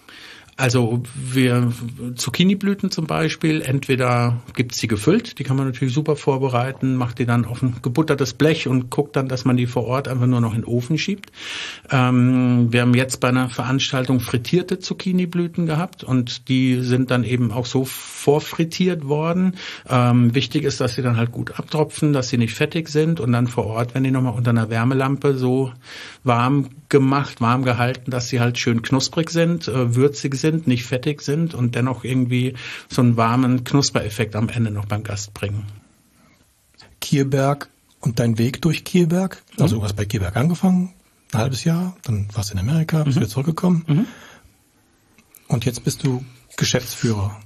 Also wir Zucchini-Blüten zum Beispiel, entweder gibt's die gefüllt, die kann man natürlich super vorbereiten, macht die dann auf ein gebuttertes Blech und guckt dann, dass man die vor Ort einfach nur noch in den Ofen schiebt. Ähm, wir haben jetzt bei einer Veranstaltung frittierte Zucchini-Blüten gehabt und die sind dann eben auch so vorfrittiert worden. Ähm, wichtig ist, dass sie dann halt gut abtropfen, dass sie nicht fettig sind und dann vor Ort, wenn die nochmal unter einer Wärmelampe so warm gemacht, warm gehalten, dass sie halt schön knusprig sind, äh, würzig sind, nicht fettig sind und dennoch irgendwie so einen warmen Knuspereffekt am Ende noch beim Gast bringen. Kierberg und dein Weg durch Kierberg, also mhm. du hast bei Kierberg angefangen, ein halbes Jahr, dann warst du in Amerika, bist mhm. wieder zurückgekommen mhm. und jetzt bist du Geschäftsführer.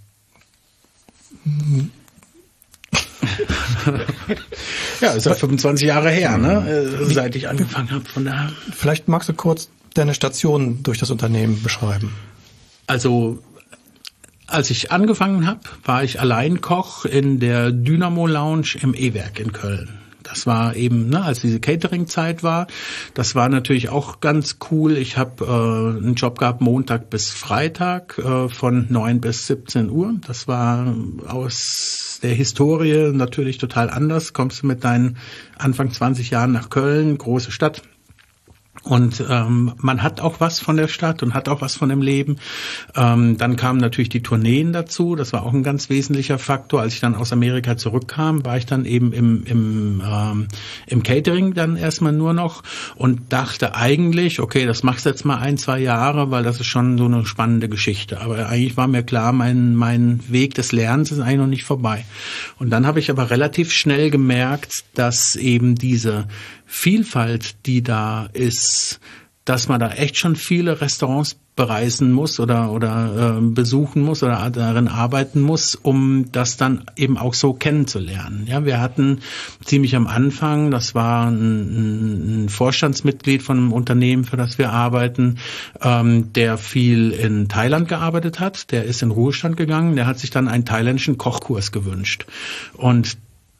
Ja, ist ja fünfundzwanzig Jahre her, ne? Wie, seit ich angefangen habe. Von daher. Vielleicht magst du kurz deine Station durch das Unternehmen beschreiben. Also als ich angefangen habe, war ich Alleinkoch in der Dynamo Lounge im E-Werk in Köln. Das war eben, ne, als diese Catering-Zeit war. Das war natürlich auch ganz cool. Ich habe äh, einen Job gehabt Montag bis Freitag äh, von neun bis siebzehn Uhr. Das war aus der Historie natürlich total anders. Kommst du mit deinen Anfang zwanzig Jahren nach Köln, große Stadt. Und ähm, man hat auch was von der Stadt und hat auch was von dem Leben. Ähm, dann kamen natürlich die Tourneen dazu. Das war auch ein ganz wesentlicher Faktor. Als ich dann aus Amerika zurückkam, war ich dann eben im im ähm, im Catering dann erstmal nur noch und dachte eigentlich, okay, das machst du jetzt mal ein, zwei Jahre, weil das ist schon so eine spannende Geschichte. Aber eigentlich war mir klar, mein mein Weg des Lernens ist eigentlich noch nicht vorbei. Und dann habe ich aber relativ schnell gemerkt, dass eben diese Vielfalt, die da ist, dass man da echt schon viele Restaurants bereisen muss oder oder äh, besuchen muss oder darin arbeiten muss, um das dann eben auch so kennenzulernen. Ja, wir hatten ziemlich am Anfang, das war ein, ein Vorstandsmitglied von einem Unternehmen, für das wir arbeiten, ähm, der viel in Thailand gearbeitet hat. Der ist in Ruhestand gegangen. Der hat sich dann einen thailändischen Kochkurs gewünscht und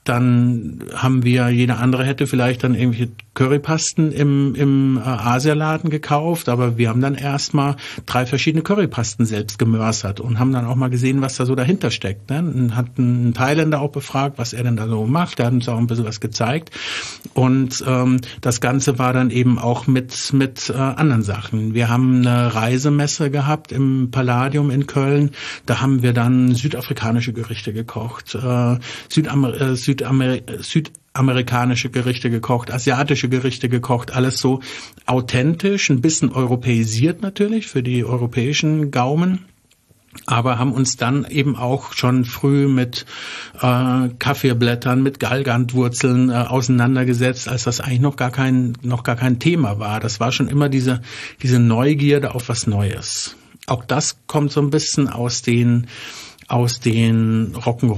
dann haben wir, jeder andere hätte vielleicht dann irgendwelche Currypasten im, im äh, Asialaden gekauft, aber wir haben dann erstmal drei verschiedene Currypasten selbst gemörsert und haben dann auch mal gesehen, was da so dahinter steckt. Ne? Und hat einen Thailänder auch befragt, was er denn da so macht. Der hat uns auch ein bisschen was gezeigt. Und ähm, das Ganze war dann eben auch mit mit äh, anderen Sachen. Wir haben eine Reisemesse gehabt im Palladium in Köln. Da haben wir dann südafrikanische Gerichte gekocht, äh, Südamer- äh, Südamer- Süd amerikanische Gerichte gekocht, asiatische Gerichte gekocht, alles so authentisch, ein bisschen europäisiert natürlich für die europäischen Gaumen, aber haben uns dann eben auch schon früh mit äh, Kaffeeblättern, mit Galgantwurzeln äh, auseinandergesetzt, als das eigentlich noch gar kein noch gar kein Thema war. Das war schon immer diese diese Neugierde auf was Neues. Auch das kommt so ein bisschen aus den aus den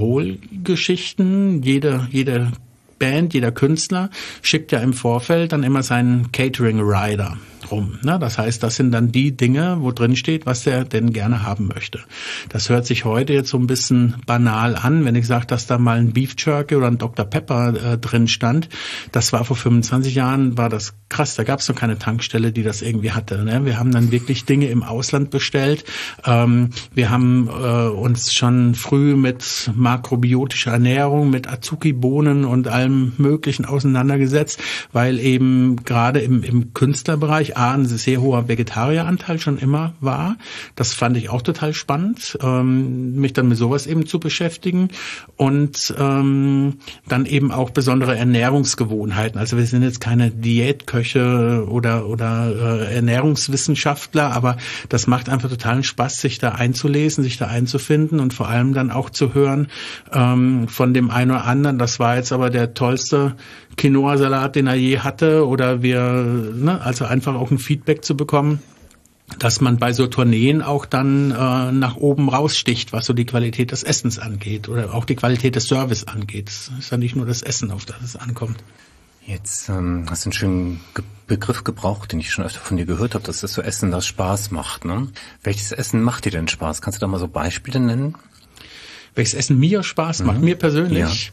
Rock'n'Roll-Geschichten. Jede jede Band, jeder Künstler schickt ja im Vorfeld dann immer seinen Catering-Rider rum. Ne? Das heißt, das sind dann die Dinge, wo drin steht, was er denn gerne haben möchte. Das hört sich heute jetzt so ein bisschen banal an, wenn ich sage, dass da mal ein Beef Jerky oder ein Doktor Pepper äh, drin stand. Das war vor fünfundzwanzig Jahren, war das krass. Da gab es noch keine Tankstelle, die das irgendwie hatte. Ne? Wir haben dann wirklich Dinge im Ausland bestellt. Ähm, wir haben äh, uns schon früh mit makrobiotischer Ernährung, mit Azuki-Bohnen und allem Möglichen auseinandergesetzt, weil eben gerade im, im Künstlerbereich A, ein sehr hoher Vegetarieranteil schon immer war. Das fand ich auch total spannend, ähm, mich dann mit sowas eben zu beschäftigen und ähm, dann eben auch besondere Ernährungsgewohnheiten. Also wir sind jetzt keine Diätköche oder oder äh, Ernährungswissenschaftler, aber das macht einfach totalen Spaß, sich da einzulesen, sich da einzufinden und vor allem dann auch zu hören ähm, von dem einen oder anderen, das war jetzt aber der tollste Quinoa-Salat, den er je hatte, oder wir, ne, also einfach auch ein Feedback zu bekommen, dass man bei so Tourneen auch dann äh, nach oben raussticht, was so die Qualität des Essens angeht oder auch die Qualität des Service angeht. Es ist ja nicht nur das Essen, auf das es ankommt. Jetzt ähm, hast du einen schönen Ge- Begriff gebraucht, den ich schon öfter von dir gehört habe, dass das so Essen, das Spaß macht. Ne? Welches Essen macht dir denn Spaß? Kannst du da mal so Beispiele nennen? Welches Essen mir Spaß macht, mhm. mir persönlich? Ja.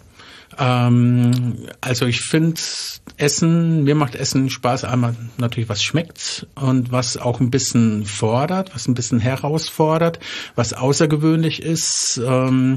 Ähm, also ich finde Essen, mir macht Essen Spaß, einmal natürlich was schmeckt und was auch ein bisschen fordert, was ein bisschen herausfordert, was außergewöhnlich ist, ähm,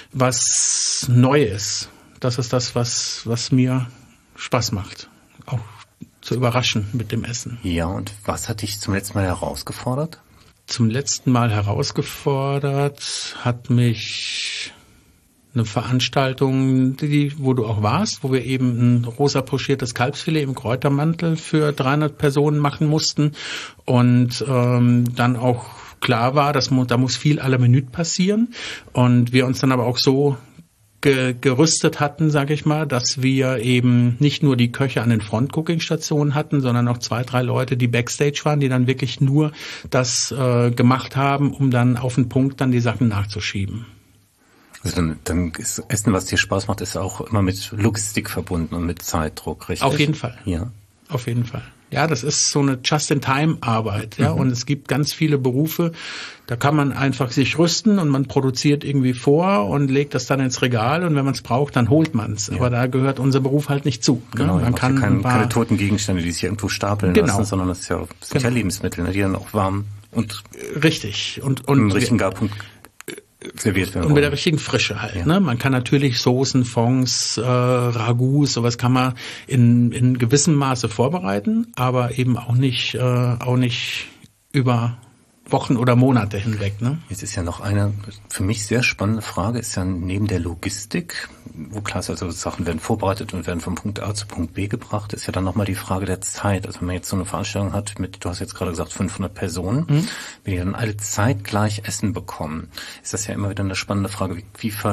was neu ist. Das ist das, was, was mir Spaß macht, auch zu überraschen mit dem Essen. Ja, und was hat dich zum letzten Mal herausgefordert? Zum letzten Mal herausgefordert hat mich eine Veranstaltung, die, wo du auch warst, wo wir eben ein rosa pochiertes Kalbsfilet im Kräutermantel für dreihundert Personen machen mussten und ähm, dann auch klar war, dass mu- da muss viel à la Minute passieren und wir uns dann aber auch so ge- gerüstet hatten, sage ich mal, dass wir eben nicht nur die Köche an den Front-Cooking-Stationen hatten, sondern auch zwei, drei Leute, die Backstage waren, die dann wirklich nur das äh, gemacht haben, um dann auf den Punkt dann die Sachen nachzuschieben. Also dann, dann ist Essen, was dir Spaß macht, ist auch immer mit Logistik verbunden und mit Zeitdruck, richtig? Auf jeden Fall. Ja. Auf jeden Fall. Ja, das ist so eine Just-in-Time-Arbeit, ja. Mhm. Und es gibt ganz viele Berufe, da kann man einfach sich rüsten und man produziert irgendwie vor und legt das dann ins Regal und wenn man es braucht, dann holt man es. Ja. Aber da gehört unser Beruf halt nicht zu. Genau, ne? Man kann kein, paar, keine toten Gegenstände, die sich irgendwo stapeln genau. lassen, sondern das ist ja, das sind genau. ja Lebensmittel, ne, die dann auch warm und richtig und und im richtigen Garpunkt serviert werden. Und mit der richtigen Frische halt. Ja. Ne? Man kann natürlich Soßen, Fonds, äh, Ragouts, sowas kann man in in gewissem Maße vorbereiten, aber eben auch nicht äh, auch nicht über Wochen oder Monate hinweg. Ne? Jetzt ist ja noch eine für mich sehr spannende Frage, ist ja neben der Logistik, wo klar ist, also Sachen werden vorbereitet und werden vom Punkt A zu Punkt B gebracht, ist ja dann nochmal die Frage der Zeit. Also wenn man jetzt so eine Veranstaltung hat mit, du hast jetzt gerade gesagt, fünfhundert Personen, mhm. wenn die dann alle zeitgleich Essen bekommen, ist das ja immer wieder eine spannende Frage, wie, wie, ver,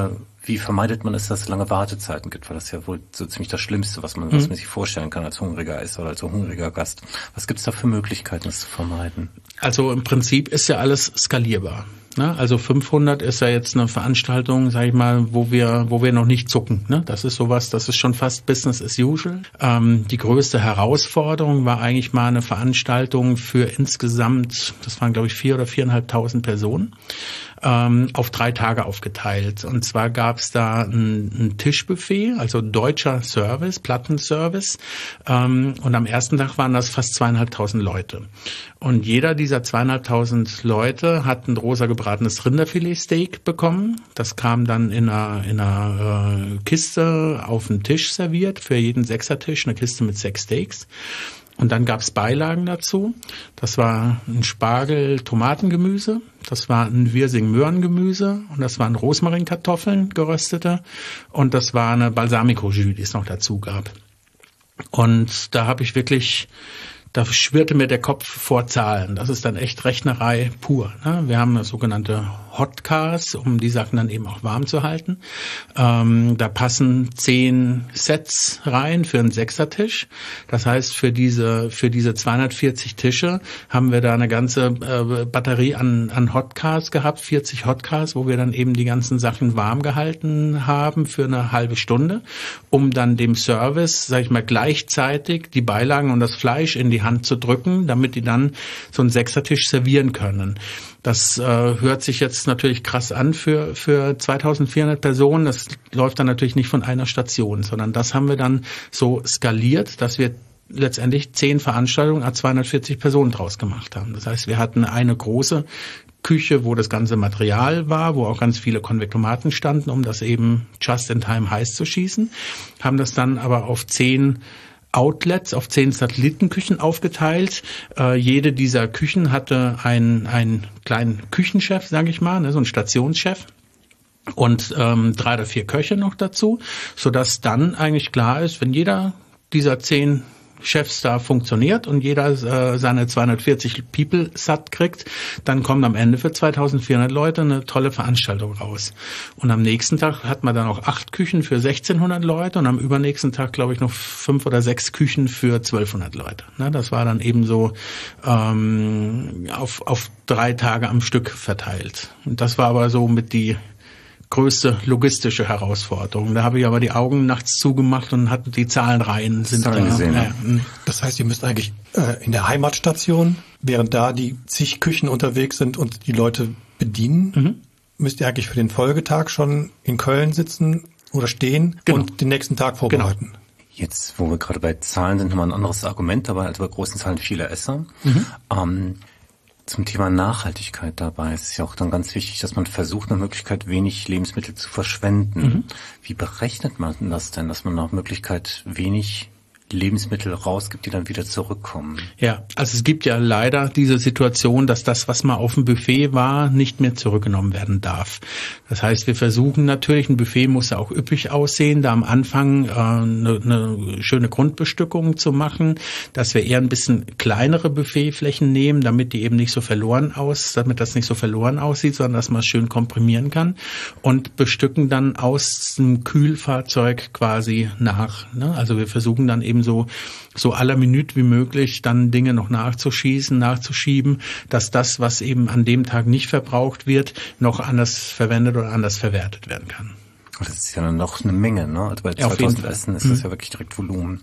wie vermeidet man es, dass es lange Wartezeiten gibt? Weil das ja wohl so ziemlich das Schlimmste, was man, mhm. was man sich vorstellen kann als hungriger Esser oder als hungriger Gast. Was gibt's da für Möglichkeiten, das zu vermeiden? Also im Prinzip ist ja alles skalierbar. Ne? Also fünfhundert ist ja jetzt eine Veranstaltung, sage ich mal, wo wir wo wir noch nicht zucken. Ne? Das ist sowas, das ist schon fast Business as usual. Ähm, die größte Herausforderung war eigentlich mal eine Veranstaltung für insgesamt, das waren glaube ich vier oder viereinhalbtausend Personen, ähm, auf drei Tage aufgeteilt. Und zwar gab es da ein, ein Tischbuffet, also deutscher Service, Plattenservice. Ähm, und am ersten Tag waren das fast zweieinhalbtausend Leute. Und jeder dieser zweieinhalbtausend Leute hat ein rosa gebratenes Rinderfiletsteak bekommen. Das kam dann in einer, in einer äh, Kiste auf den Tisch serviert, für jeden Sechsertisch, eine Kiste mit sechs Steaks. Und dann gab's Beilagen dazu. Das war ein Spargel-Tomatengemüse, das war ein Wirsing-Möhrengemüse und das waren Rosmarinkartoffeln, geröstete. Und das war eine Balsamico-Jus, die es noch dazu gab. Und da habe ich wirklich... Da schwirrte mir der Kopf vor Zahlen. Das ist dann echt Rechnerei pur. Ne? Wir haben eine sogenannte Hotcars, um die Sachen dann eben auch warm zu halten. Ähm, da passen zehn Sets rein für einen Sechsertisch. Das heißt, für diese für diese zweihundertvierzig Tische haben wir da eine ganze äh, Batterie an an Hotcars gehabt, vierzig Hotcars, wo wir dann eben die ganzen Sachen warm gehalten haben für eine halbe Stunde, um dann dem Service, sag ich mal, gleichzeitig die Beilagen und das Fleisch in die Hand zu drücken, damit die dann so einen Sechsertisch servieren können. Das äh, hört sich jetzt natürlich krass an für für zweitausendvierhundert Personen. Das läuft dann natürlich nicht von einer Station, sondern das haben wir dann so skaliert, dass wir letztendlich zehn Veranstaltungen à zweihundertvierzig Personen draus gemacht haben. Das heißt, wir hatten eine große Küche, wo das ganze Material war, wo auch ganz viele Konvektomaten standen, um das eben just in time heiß zu schießen, haben das dann aber auf zehn Outlets, auf zehn Satellitenküchen aufgeteilt. Äh, jede dieser Küchen hatte einen, einen kleinen Küchenchef, sage ich mal, ne, so einen Stationschef. Und ähm, drei oder vier Köche noch dazu, sodass dann eigentlich klar ist, wenn jeder dieser zehn Chefs da funktioniert und jeder äh, seine zweihundertvierzig People satt kriegt, dann kommt am Ende für zweitausendvierhundert Leute eine tolle Veranstaltung raus. Und am nächsten Tag hat man dann auch acht Küchen für sechzehnhundert Leute und am übernächsten Tag, glaube ich, noch fünf oder sechs Küchen für zwölfhundert Leute. Ne, das war dann eben so ähm, auf, auf drei Tage am Stück verteilt. Und das war aber so mit die größte logistische Herausforderung. Da habe ich aber die Augen nachts zugemacht und hatte die Zahlenreihen sind Zahlen da. Gesehen, Ja. ja. Das heißt, ihr müsst eigentlich äh, in der Heimatstation, während da die zig Küchen unterwegs sind und die Leute bedienen, mhm. müsst ihr eigentlich für den Folgetag schon in Köln sitzen oder stehen genau. und den nächsten Tag vorbereiten. Genau. Jetzt, wo wir gerade bei Zahlen sind, nochmal ein anderes Argument dabei, also bei großen Zahlen viele Esser. Mhm. Ähm, Zum Thema Nachhaltigkeit dabei ist es ja auch dann ganz wichtig, dass man versucht, nach Möglichkeit wenig Lebensmittel zu verschwenden. Mhm. Wie berechnet man das denn, dass man nach Möglichkeit wenig Lebensmittel rausgibt, die dann wieder zurückkommen? Ja, also es gibt ja leider diese Situation, dass das, was mal auf dem Buffet war, nicht mehr zurückgenommen werden darf. Das heißt, wir versuchen natürlich, ein Buffet muss ja auch üppig aussehen, da am Anfang äh, eine, eine schöne Grundbestückung zu machen, dass wir eher ein bisschen kleinere Buffetflächen nehmen, damit die eben nicht so verloren aus, damit das nicht so verloren aussieht, sondern dass man es schön komprimieren kann und bestücken dann aus dem Kühlfahrzeug quasi nach. Ne? Also wir versuchen dann eben so so aller Minute wie möglich dann Dinge noch nachzuschießen, nachzuschieben, dass das, was eben an dem Tag nicht verbraucht wird, noch anders verwendet oder anders verwertet werden kann. Das ist ja dann noch eine Menge, ne? Also bei zweitausend Essen ist das mhm. ja wirklich direkt Volumen.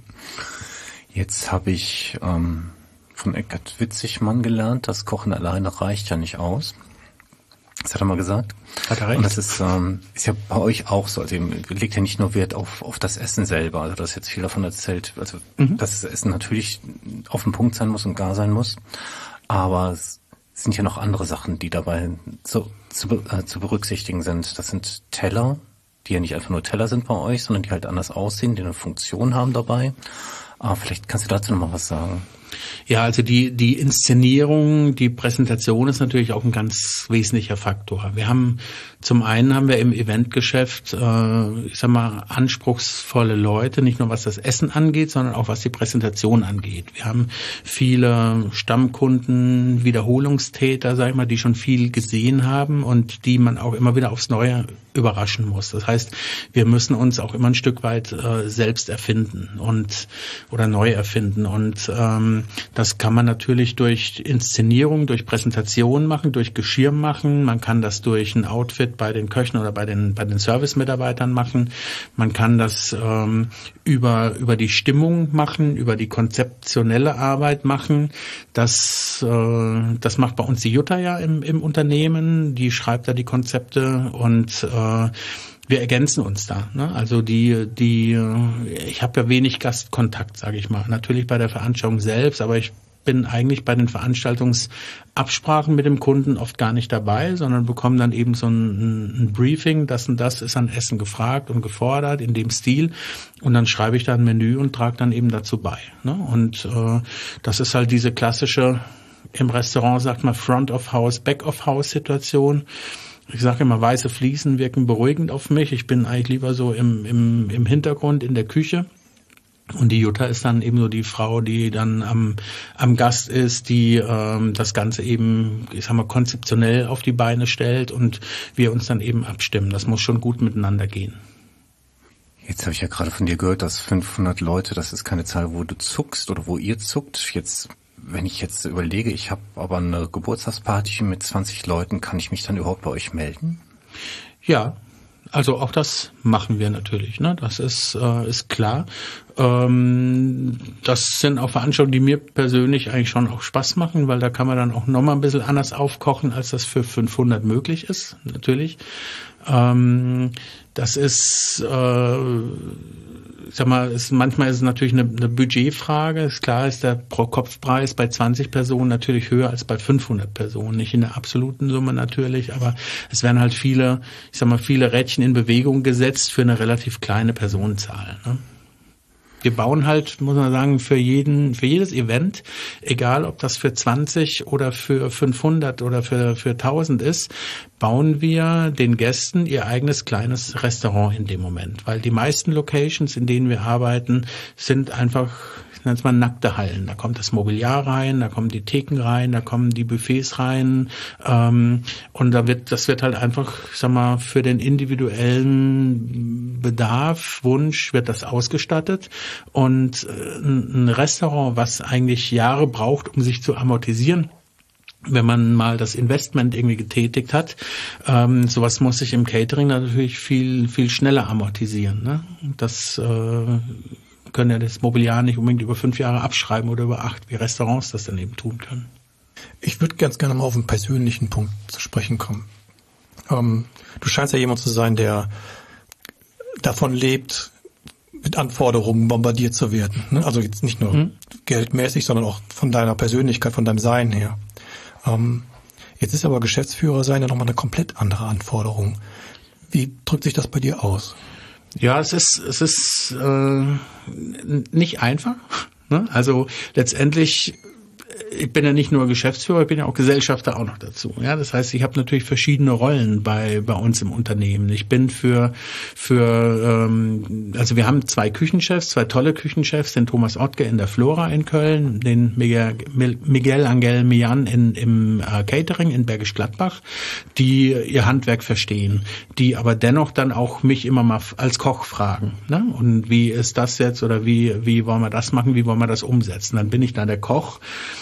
Jetzt habe ich ähm, von Eckart Witzigmann gelernt, das Kochen alleine reicht ja nicht aus. Das hat er mal gesagt. Hat er recht. Und das ist, ähm, ist ja bei euch auch so. Also ihr legt ja nicht nur Wert auf, auf das Essen selber. Also das ist jetzt viel davon erzählt. Also, mhm. dass das Essen natürlich auf dem Punkt sein muss und gar sein muss. Aber es sind ja noch andere Sachen, die dabei zu, zu, äh, zu berücksichtigen sind. Das sind Teller, die ja nicht einfach nur Teller sind bei euch, sondern die halt anders aussehen, die eine Funktion haben dabei. Aber vielleicht kannst du dazu noch mal was sagen. Ja, also die die Inszenierung, die Präsentation ist natürlich auch ein ganz wesentlicher Faktor. Wir haben Zum einen haben wir im Eventgeschäft, äh, ich sag mal, anspruchsvolle Leute, nicht nur was das Essen angeht, sondern auch was die Präsentation angeht. Wir haben viele Stammkunden, Wiederholungstäter, sag ich mal, die schon viel gesehen haben und die man auch immer wieder aufs Neue überraschen muss. Das heißt, wir müssen uns auch immer ein Stück weit äh, selbst erfinden und oder neu erfinden. Und ähm, das kann man natürlich durch Inszenierung, durch Präsentation machen, durch Geschirr machen. Man kann das durch ein Outfit bei den Köchen oder bei den bei den Servicemitarbeitern machen. Man kann das ähm, über über die Stimmung machen, über die konzeptionelle Arbeit machen. Das äh, das macht bei uns die Jutta ja im im Unternehmen. Die schreibt da die Konzepte und äh, wir ergänzen uns da. Ne? Also die, die, ich habe ja wenig Gastkontakt, sage ich mal. Natürlich bei der Veranstaltung selbst, aber ich bin eigentlich bei den Veranstaltungsabsprachen mit dem Kunden oft gar nicht dabei, sondern bekomme dann eben so ein, ein Briefing, das und das ist an Essen gefragt und gefordert in dem Stil. Und dann schreibe ich da ein Menü und trage dann eben dazu bei. Ne? Und äh, das ist halt diese klassische, im Restaurant sagt man Front of House, Back of House Situation. Ich sage immer, weiße Fliesen wirken beruhigend auf mich. Ich bin eigentlich lieber so im, im, im Hintergrund in der Küche. Und die Jutta ist dann eben so die Frau, die dann am, am Gast ist, die ähm, das Ganze eben, ich sag mal, konzeptionell auf die Beine stellt und wir uns dann eben abstimmen. Das muss schon gut miteinander gehen. Jetzt habe ich ja gerade von dir gehört, dass fünfhundert Leute, das ist keine Zahl, wo du zuckst oder wo ihr zuckt. Jetzt, wenn ich jetzt überlege, ich habe aber eine Geburtstagsparty mit zwanzig Leuten, kann ich mich dann überhaupt bei euch melden? Ja, also auch das machen wir natürlich, ne? Das ist äh, ist klar. Ähm, das sind auch Veranstaltungen, die mir persönlich eigentlich schon auch Spaß machen, weil da kann man dann auch nochmal ein bisschen anders aufkochen, als das für fünfhundert möglich ist, natürlich. Ähm, das ist, äh, ich sag mal, ist, manchmal ist es natürlich eine, eine Budgetfrage. Ist klar, ist der Pro-Kopf-Preis bei zwanzig Personen natürlich höher als bei fünfhundert Personen. Nicht in der absoluten Summe natürlich, aber es werden halt viele, ich sag mal, viele Rädchen in Bewegung gesetzt für eine relativ kleine Personenzahl, ne? Wir bauen halt, muss man sagen, für jeden, für jedes Event, egal ob das für zwanzig oder für fünfhundert oder für, für tausend ist, bauen wir den Gästen ihr eigenes kleines Restaurant in dem Moment. Weil die meisten Locations, in denen wir arbeiten, sind einfach, ich nenne es mal nackte Hallen. Da kommt das Mobiliar rein, da kommen die Theken rein, da kommen die Buffets rein, ähm, und da wird, das wird halt einfach, ich sag mal, für den individuellen Bedarf, Wunsch wird das ausgestattet. Und ein Restaurant, was eigentlich Jahre braucht, um sich zu amortisieren, wenn man mal das Investment irgendwie getätigt hat, ähm, sowas muss sich im Catering natürlich viel viel schneller amortisieren. Ne? Das äh, können ja das Mobiliar nicht unbedingt über fünf Jahre abschreiben oder über acht, wie Restaurants das dann eben tun können. Ich würde ganz gerne mal auf einen persönlichen Punkt zu sprechen kommen. Ähm, du scheinst ja jemand zu sein, der davon lebt, mit Anforderungen bombardiert zu werden. Ne? Also jetzt nicht nur mhm. geldmäßig, sondern auch von deiner Persönlichkeit, von deinem Sein her. Ähm, jetzt ist aber Geschäftsführer sein ja nochmal eine komplett andere Anforderung. Wie drückt sich das bei dir aus? Ja, es ist es ist äh, nicht einfach. Ne? Also letztendlich, ich bin ja nicht nur Geschäftsführer, ich bin ja auch Gesellschafter auch noch dazu. Ja, das heißt, ich habe natürlich verschiedene Rollen bei bei uns im Unternehmen. Ich bin für für ähm, also wir haben zwei Küchenchefs, zwei tolle Küchenchefs, den Thomas Ottke in der Flora in Köln, den Miguel, Miguel Angel Millan in im äh, Catering in Bergisch Gladbach, die ihr Handwerk verstehen, die aber dennoch dann auch mich immer mal als Koch fragen. Ne? Und wie ist das jetzt oder wie wie wollen wir das machen, wie wollen wir das umsetzen? Dann bin ich dann der Koch.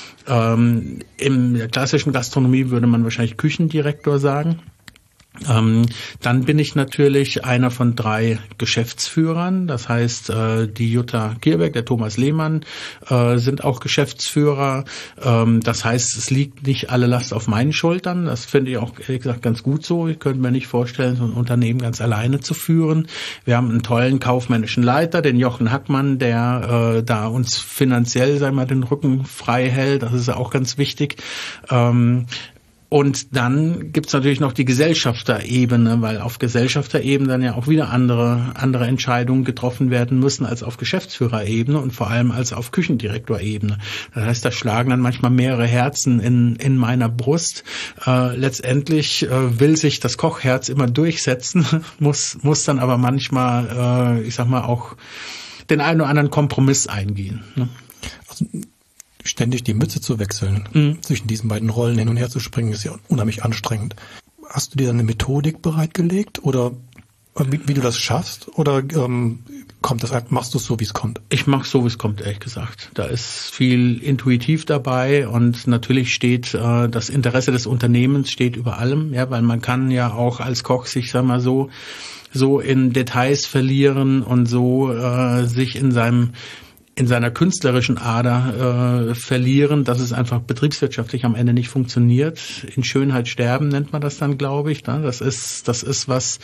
Ähm, in der klassischen Gastronomie würde man wahrscheinlich Küchendirektor sagen. Ähm, dann bin ich natürlich einer von drei Geschäftsführern. Das heißt, äh, die Jutta Gierbeck, der Thomas Lehmann äh, sind auch Geschäftsführer. Ähm, das heißt, es liegt nicht alle Last auf meinen Schultern. Das finde ich auch ehrlich gesagt ganz gut so. Ich könnte mir nicht vorstellen, so ein Unternehmen ganz alleine zu führen. Wir haben einen tollen kaufmännischen Leiter, den Jochen Hackmann, der äh, da uns finanziell, sagen wir mal, den Rücken frei hält. Das ist auch ganz wichtig. Ähm, Und dann gibt's natürlich noch die Gesellschafterebene, weil auf Gesellschafterebene dann ja auch wieder andere andere Entscheidungen getroffen werden müssen als auf Geschäftsführerebene und vor allem als auf Küchendirektorebene. Das heißt, da schlagen dann manchmal mehrere Herzen in in meiner Brust. Äh, letztendlich äh, will sich das Kochherz immer durchsetzen, muss muss dann aber manchmal, äh, ich sag mal, auch den einen oder anderen Kompromiss eingehen. Ne? Also ständig die Mütze zu wechseln, mhm. zwischen diesen beiden Rollen hin und her zu springen, ist ja unheimlich anstrengend. Hast du dir dann eine Methodik bereitgelegt oder wie, wie du das schaffst? Oder ähm, kommt das, machst du es so, wie es kommt? Ich mache so, wie es kommt, ehrlich gesagt. Da ist viel intuitiv dabei und natürlich steht äh, das Interesse des Unternehmens steht über allem, ja, weil man kann ja auch als Koch sich, sag mal so, so in Details verlieren und so äh, sich in seinem in seiner künstlerischen Ader äh, verlieren, dass es einfach betriebswirtschaftlich am Ende nicht funktioniert. In Schönheit sterben nennt man das dann, glaube ich. Ne? Das ist das ist was,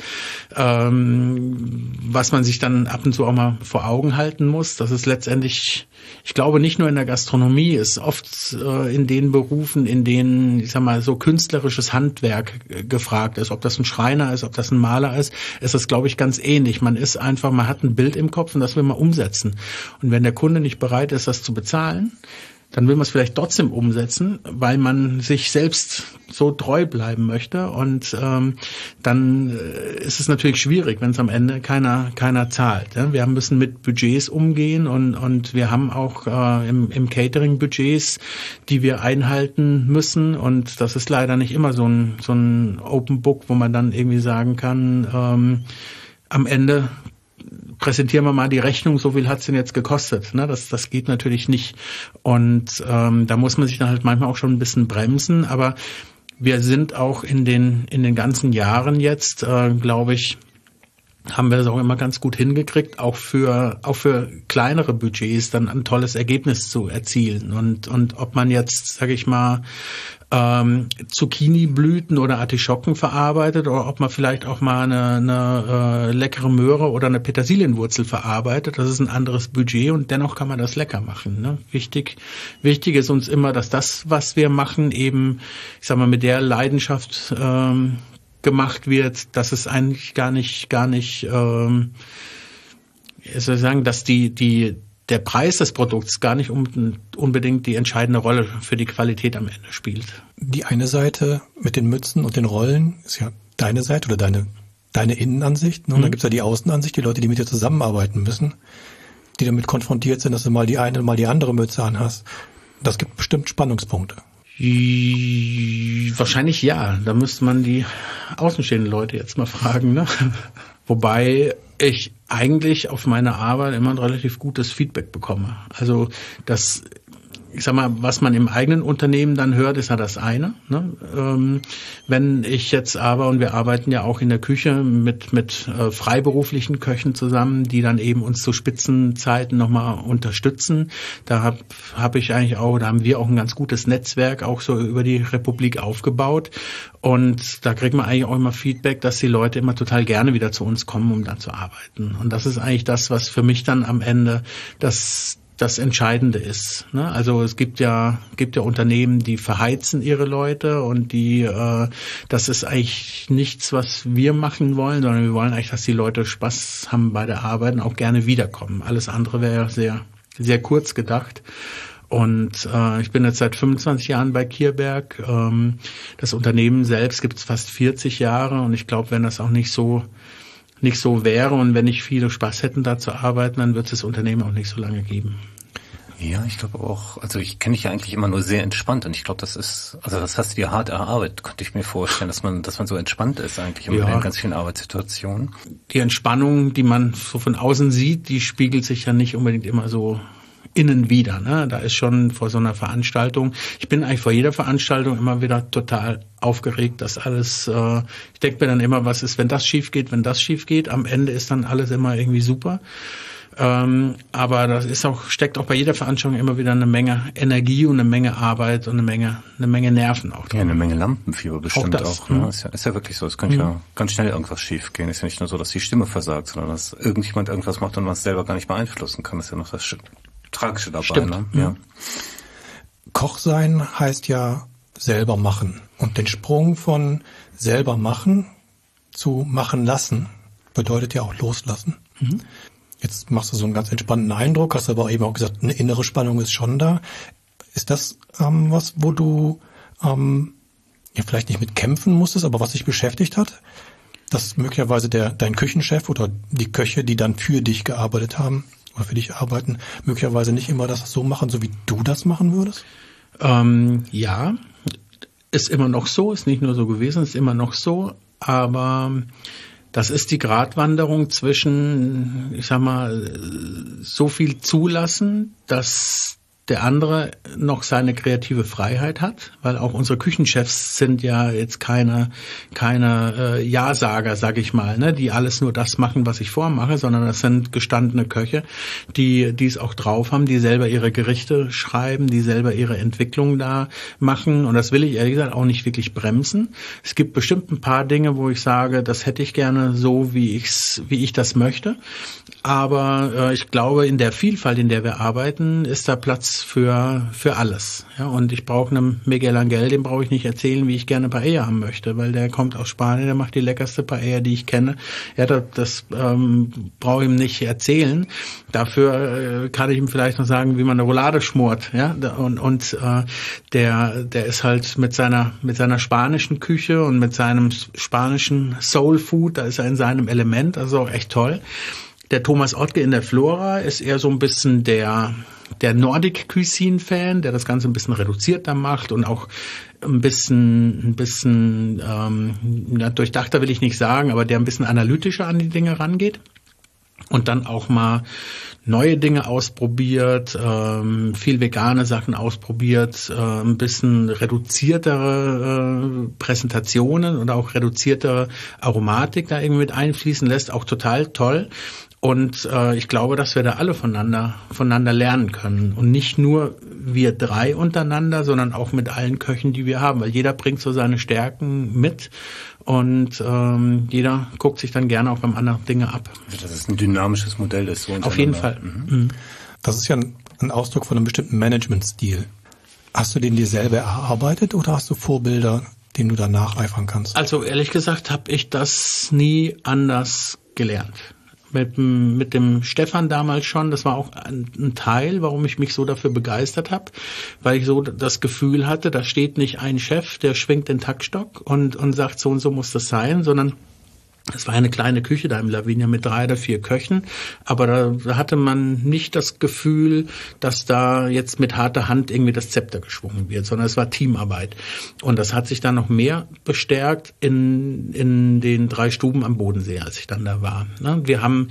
ähm, was man sich dann ab und zu auch mal vor Augen halten muss. Das ist letztendlich, ich glaube, nicht nur in der Gastronomie, ist oft äh, in den Berufen, in denen, ich sag mal, so künstlerisches Handwerk äh, gefragt ist. Ob das ein Schreiner ist, ob das ein Maler ist, ist das, glaube ich, ganz ähnlich. Man ist einfach, man hat ein Bild im Kopf und das will man umsetzen. Und wenn der Kunde nicht bereit ist, das zu bezahlen, dann will man es vielleicht trotzdem umsetzen, weil man sich selbst so treu bleiben möchte. Und ähm, dann äh, ist es natürlich schwierig, wenn es am Ende keiner keiner zahlt. Ja? Wir müssen mit Budgets umgehen und und wir haben auch äh, im, im Catering Budgets, die wir einhalten müssen. Und das ist leider nicht immer so ein so ein Open Book, wo man dann irgendwie sagen kann, ähm, am Ende präsentieren wir mal die Rechnung, so viel hat's denn jetzt gekostet. Ne? Das, das geht natürlich nicht. Und ähm, da muss man sich dann halt manchmal auch schon ein bisschen bremsen. Aber wir sind auch in den in den ganzen Jahren jetzt, äh, glaube ich, haben wir das auch immer ganz gut hingekriegt, auch für auch für kleinere Budgets dann ein tolles Ergebnis zu erzielen. Und und ob man jetzt, sage ich mal, ähm, Zucchini-Blüten oder Artischocken verarbeitet oder ob man vielleicht auch mal eine, eine äh, leckere Möhre oder eine Petersilienwurzel verarbeitet. Das ist ein anderes Budget und dennoch kann man das lecker machen. Ne? Wichtig, wichtig ist uns immer, dass das, was wir machen, eben, ich sag mal, mit der Leidenschaft ähm, gemacht wird, dass es eigentlich gar nicht, gar nicht, ähm, ich soll sagen, dass die, die der Preis des Produkts gar nicht unbedingt die entscheidende Rolle für die Qualität am Ende spielt. Die eine Seite mit den Mützen und den Rollen ist ja deine Seite oder deine deine Innenansicht. Und mhm. dann gibt's ja die Außenansicht, die Leute, die mit dir zusammenarbeiten müssen, die damit konfrontiert sind, dass du mal die eine, mal die andere Mütze anhast. Das gibt bestimmt Spannungspunkte. Wahrscheinlich ja. Da müsste man die außenstehenden Leute jetzt mal fragen. Ne? Wobei ich eigentlich auf meine Arbeit immer ein relativ gutes Feedback bekomme. Also das, ich sag mal, was man im eigenen Unternehmen dann hört, ist ja das eine. Ne? Ähm, wenn ich jetzt aber, und wir arbeiten ja auch in der Küche mit mit äh, freiberuflichen Köchen zusammen, die dann eben uns zu Spitzenzeiten nochmal unterstützen, da habe hab ich eigentlich auch, da haben wir auch ein ganz gutes Netzwerk auch so über die Republik aufgebaut. Und da kriegt man eigentlich auch immer Feedback, dass die Leute immer total gerne wieder zu uns kommen, um dann zu arbeiten. Und das ist eigentlich das, was für mich dann am Ende das das Entscheidende ist. Ne? Also es gibt ja gibt ja Unternehmen, die verheizen ihre Leute und die äh, das ist eigentlich nichts, was wir machen wollen, sondern wir wollen eigentlich, dass die Leute Spaß haben bei der Arbeit und auch gerne wiederkommen. Alles andere wäre sehr sehr kurz gedacht. Und äh, ich bin jetzt seit fünfundzwanzig Jahren bei Kierberg. Ähm, das Unternehmen selbst gibt es fast vierzig Jahre und ich glaube, wenn das auch nicht so nicht so wäre und wenn nicht viele Spaß hätten, da zu arbeiten, dann wird es das Unternehmen auch nicht so lange geben. Ja, ich glaube auch, also ich kenne dich ja eigentlich immer nur sehr entspannt und ich glaube, das ist, also das hast du dir hart erarbeitet, könnte ich mir vorstellen, dass man, dass man so entspannt ist eigentlich in ja. ganz vielen Arbeitssituationen. Die Entspannung, die man so von außen sieht, die spiegelt sich ja nicht unbedingt immer so innen wieder, ne? Da ist schon vor so einer Veranstaltung, ich bin eigentlich vor jeder Veranstaltung immer wieder total aufgeregt, dass alles, äh, ich denke mir dann immer, was ist, wenn das schief geht, wenn das schief geht, am Ende ist dann alles immer irgendwie super. Ähm, aber das ist auch, steckt auch bei jeder Veranstaltung immer wieder eine Menge Energie und eine Menge Arbeit und eine Menge, eine Menge Nerven auch drin. Ja, eine Menge Lampenfieber bestimmt auch. auch ne? ist, ja, ist ja wirklich so. Es könnte mhm. ja ganz schnell irgendwas schief gehen. Ist ja nicht nur so, dass die Stimme versagt, sondern dass irgendjemand irgendwas macht und man es selber gar nicht beeinflussen kann. Das ist ja noch das Tragische dabei. Stimmt. Ne? Ja. Koch sein heißt ja selber machen. Und den Sprung von selber machen zu machen lassen bedeutet ja auch loslassen. Mhm. Jetzt machst du so einen ganz entspannten Eindruck, hast aber eben auch gesagt, eine innere Spannung ist schon da. Ist das ähm, was, wo du ähm, ja vielleicht nicht mit kämpfen musstest, aber was dich beschäftigt hat? Dass möglicherweise der dein Küchenchef oder die Köche, die dann für dich gearbeitet haben oder für dich arbeiten, möglicherweise nicht immer das so machen, so wie du das machen würdest? Ähm, ja, ist immer noch so, ist nicht nur so gewesen, ist immer noch so, aber das ist die Gratwanderung zwischen, ich sag mal, so viel zulassen, dass der andere noch seine kreative Freiheit hat, weil auch unsere Küchenchefs sind ja jetzt keine keine äh, Ja-Sager, sag ich mal, ne, die alles nur das machen, was ich vormache, sondern das sind gestandene Köche, die die es auch drauf haben, die selber ihre Gerichte schreiben, die selber ihre Entwicklung da machen, und das will ich ehrlich gesagt auch nicht wirklich bremsen. Es gibt bestimmt ein paar Dinge, wo ich sage, das hätte ich gerne so, wie ich's, wie ich das möchte, aber äh, ich glaube, in der Vielfalt, in der wir arbeiten, ist da Platz für für alles. Ja, und ich brauche einem Miguel Angel, dem brauche ich nicht erzählen, wie ich gerne Paella haben möchte, weil der kommt aus Spanien, der macht die leckerste Paella, die ich kenne. Ja, das, das ähm, brauche ich ihm nicht erzählen. Dafür äh, kann ich ihm vielleicht noch sagen, wie man eine Roulade schmort. Ja, und und äh, der der ist halt mit seiner mit seiner spanischen Küche und mit seinem spanischen Soul Food, da ist er in seinem Element, also auch echt toll. Der Thomas Ottke in der Flora ist eher so ein bisschen der der Nordic Cuisine Fan, der das Ganze ein bisschen reduzierter macht und auch ein bisschen ein bisschen ähm, ja, durchdachter will ich nicht sagen, aber der ein bisschen analytischer an die Dinge rangeht und dann auch mal neue Dinge ausprobiert, ähm, viel vegane Sachen ausprobiert, äh, ein bisschen reduziertere äh, Präsentationen und auch reduziertere Aromatik da irgendwie mit einfließen lässt, auch total toll. Und äh, ich glaube, dass wir da alle voneinander voneinander lernen können. Und nicht nur wir drei untereinander, sondern auch mit allen Köchen, die wir haben. Weil jeder bringt so seine Stärken mit. Und ähm, jeder guckt sich dann gerne auch beim anderen Dinge ab. Also das ist ein dynamisches Modell, das so auf jeden Fall. Mhm. Das ist ja ein, ein Ausdruck von einem bestimmten Managementstil. Hast du den dir selber erarbeitet oder hast du Vorbilder, denen du da nacheifern kannst? Also ehrlich gesagt habe ich das nie anders gelernt. Mit dem, mit dem Stefan damals schon, das war auch ein, ein Teil, warum ich mich so dafür begeistert habe, weil ich so das Gefühl hatte, da steht nicht ein Chef, der schwingt den Taktstock und, und sagt, so und so muss das sein, sondern es war eine kleine Küche da im Lavinia mit drei oder vier Köchen, aber da, da hatte man nicht das Gefühl, dass da jetzt mit harter Hand irgendwie das Zepter geschwungen wird, sondern es war Teamarbeit. Und das hat sich dann noch mehr bestärkt in in den drei Stuben am Bodensee, als ich dann da war. Wir haben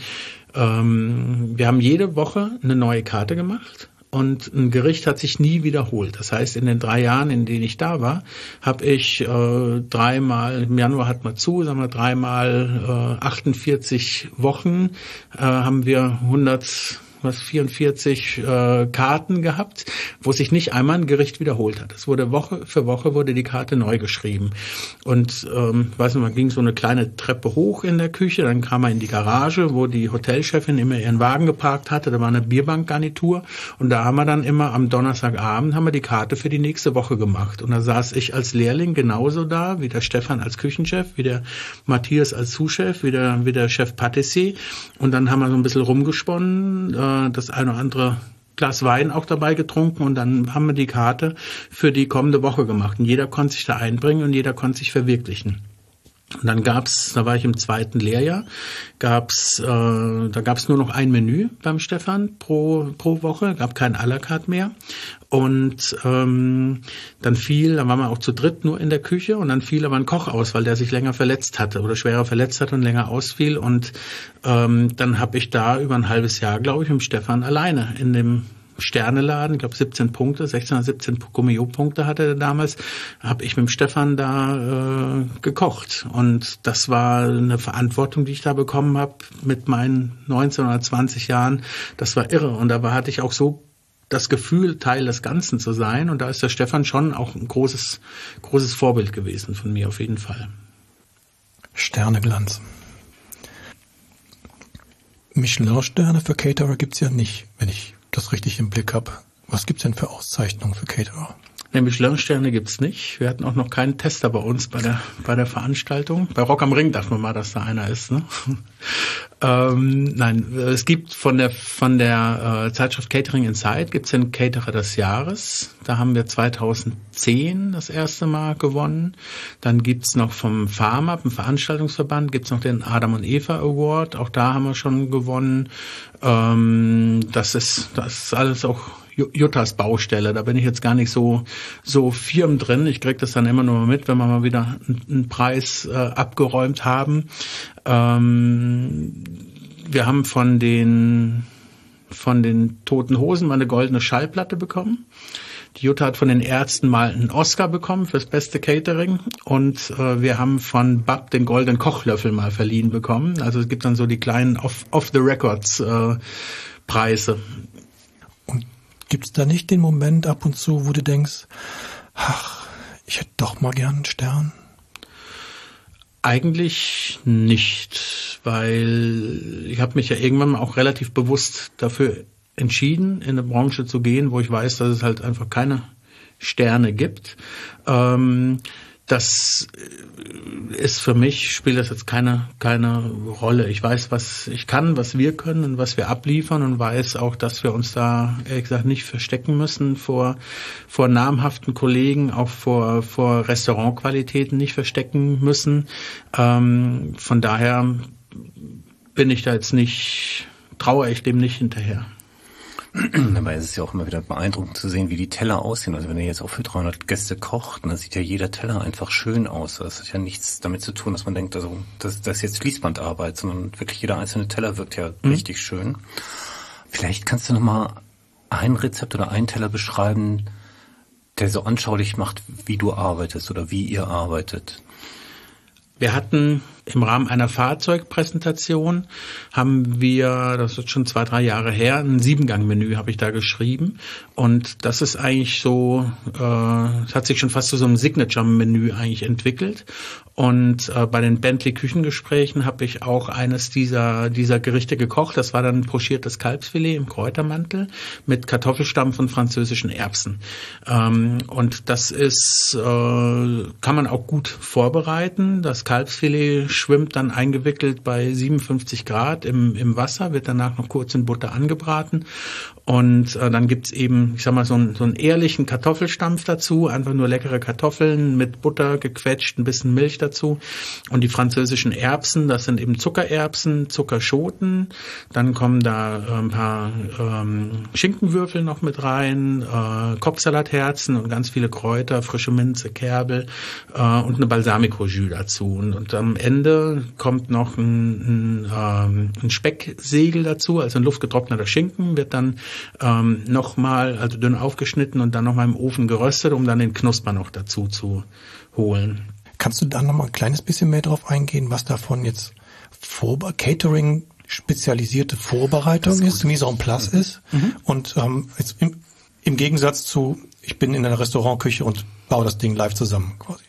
ähm, wir haben jede Woche eine neue Karte gemacht. Und ein Gericht hat sich nie wiederholt. Das heißt, in den drei Jahren, in denen ich da war, habe ich äh, dreimal, im Januar hat man zu, sagen wir dreimal äh, achtundvierzig Wochen, äh, haben wir hundert was vierundvierzig äh, Karten gehabt, wo sich nicht einmal ein Gericht wiederholt hat. Es wurde Woche für Woche wurde die Karte neu geschrieben. Und ähm, weiß nicht, man ging so eine kleine Treppe hoch in der Küche, dann kam man in die Garage, wo die Hotelchefin immer ihren Wagen geparkt hatte. Da war eine Bierbankgarnitur und da haben wir dann immer am Donnerstagabend haben wir die Karte für die nächste Woche gemacht. Und da saß ich als Lehrling genauso da, wie der Stefan als Küchenchef, wie der Matthias als Sous-Chef, wie der, wie der Chef Patissier. Und dann haben wir so ein bisschen rumgesponnen, äh, das eine oder andere Glas Wein auch dabei getrunken und dann haben wir die Karte für die kommende Woche gemacht. Und jeder konnte sich da einbringen und jeder konnte sich verwirklichen. Und dann gab's, da war ich im zweiten Lehrjahr, gab's, äh, da gab's nur noch ein Menü beim Stefan pro pro Woche, gab kein à la carte mehr. Und ähm, dann fiel, dann waren wir auch zu dritt nur in der Küche und dann fiel aber ein Koch aus, weil der sich länger verletzt hatte oder schwerer verletzt hatte und länger ausfiel. Und ähm, dann habe ich da über ein halbes Jahr, glaube ich, mit dem Stefan alleine in dem Sterneladen, ich glaube siebzehn Punkte, sechzehn oder siebzehn Gummio-Punkte hatte er damals, habe ich mit dem Stefan da äh, gekocht. Und das war eine Verantwortung, die ich da bekommen habe mit meinen neunzehn oder zwanzig Jahren. Das war irre. Und dabei hatte ich auch so das Gefühl, Teil des Ganzen zu sein. Und da ist der Stefan schon auch ein großes, großes Vorbild gewesen von mir auf jeden Fall. Sterneglanz. Michelin-Sterne für Caterer gibt's ja nicht, wenn ich das richtig im Blick habe. Was gibt's denn für Auszeichnungen für Caterer? Ne, Michelin-Sterne gibt's nicht. Wir hatten auch noch keinen Tester bei uns bei der bei der Veranstaltung. Bei Rock am Ring dachten wir mal, dass da einer ist. Ne? ähm, nein, es gibt von der von der äh, Zeitschrift Catering Insight gibt's den Caterer des Jahres. Da haben wir zweitausendzehn das erste Mal gewonnen. Dann gibt's noch vom Pharma, vom Veranstaltungsverband, gibt's noch den Adam und Eva Award. Auch da haben wir schon gewonnen. Ähm, das ist das ist alles auch Juttas Baustelle, da bin ich jetzt gar nicht so so firm drin. Ich krieg das dann immer nur mit, wenn wir mal wieder einen, einen Preis äh, abgeräumt haben. Ähm, wir haben von den von den Toten Hosen mal eine goldene Schallplatte bekommen. Die Jutta hat von den Ärzten mal einen Oscar bekommen fürs beste Catering und äh, wir haben von B A P den goldenen Kochlöffel mal verliehen bekommen. Also es gibt dann so die kleinen off, off the records äh, Preise. Gibt's da nicht den Moment ab und zu, wo du denkst, ach, ich hätte doch mal gern einen Stern? Eigentlich nicht, weil ich habe mich ja irgendwann auch relativ bewusst dafür entschieden, in eine Branche zu gehen, wo ich weiß, dass es halt einfach keine Sterne gibt. Ähm, das ist für mich, spielt das jetzt keine keine Rolle. Ich weiß, was ich kann, was wir können und was wir abliefern und weiß auch, dass wir uns da, ehrlich gesagt, nicht verstecken müssen vor vor namhaften Kollegen, auch vor vor Restaurantqualitäten nicht verstecken müssen. Ähm, von daher bin ich da jetzt nicht, traue ich dem nicht hinterher. Dabei ist es ja auch immer wieder beeindruckend zu sehen, wie die Teller aussehen. Also wenn ihr jetzt auch für dreihundert Gäste kocht, dann sieht ja jeder Teller einfach schön aus. Das hat ja nichts damit zu tun, dass man denkt, also das, das ist jetzt Fließbandarbeit, sondern wirklich jeder einzelne Teller wirkt ja mhm. richtig schön. Vielleicht kannst du noch mal ein Rezept oder einen Teller beschreiben, der so anschaulich macht, wie du arbeitest oder wie ihr arbeitet. Wir hatten im Rahmen einer Fahrzeugpräsentation, haben wir, das ist schon zwei, drei Jahre her, ein Siebengang-Menü habe ich da geschrieben. Und das ist eigentlich so, äh, es hat sich schon fast zu so einem Signature-Menü eigentlich entwickelt. Und äh, bei den Bentley-Küchengesprächen habe ich auch eines dieser dieser Gerichte gekocht. Das war dann pochiertes Kalbsfilet im Kräutermantel mit Kartoffelstampf und französischen Erbsen. Ähm, und das ist, äh, kann man auch gut vorbereiten. Das Kalbsfilet schwimmt dann eingewickelt bei siebenundfünfzig Grad im im Wasser, wird danach noch kurz in Butter angebraten. Und äh, dann gibt's eben, ich sag mal, so einen, so einen ehrlichen Kartoffelstampf dazu, einfach nur leckere Kartoffeln mit Butter gequetscht, ein bisschen Milch dazu. Und die französischen Erbsen, das sind eben Zuckererbsen, Zuckerschoten. Dann kommen da äh, ein paar ähm, Schinkenwürfel noch mit rein, äh, Kopfsalatherzen und ganz viele Kräuter, frische Minze, Kerbel äh, und eine Balsamico-Jus dazu. Und, und am Ende kommt noch ein, ein, ähm, ein Specksegel dazu, also ein luftgetrockneter Schinken, wird dann ähm, nochmal, also dünn aufgeschnitten und dann nochmal im Ofen geröstet, um dann den Knusper noch dazu zu holen. Kannst du da nochmal ein kleines bisschen mehr drauf eingehen, was davon jetzt Vorbe- Catering spezialisierte Vorbereitung ist, ist Mise en place mhm. ist mhm. und ähm, jetzt im, im Gegensatz zu, ich bin in einer Restaurantküche und baue das Ding live zusammen quasi?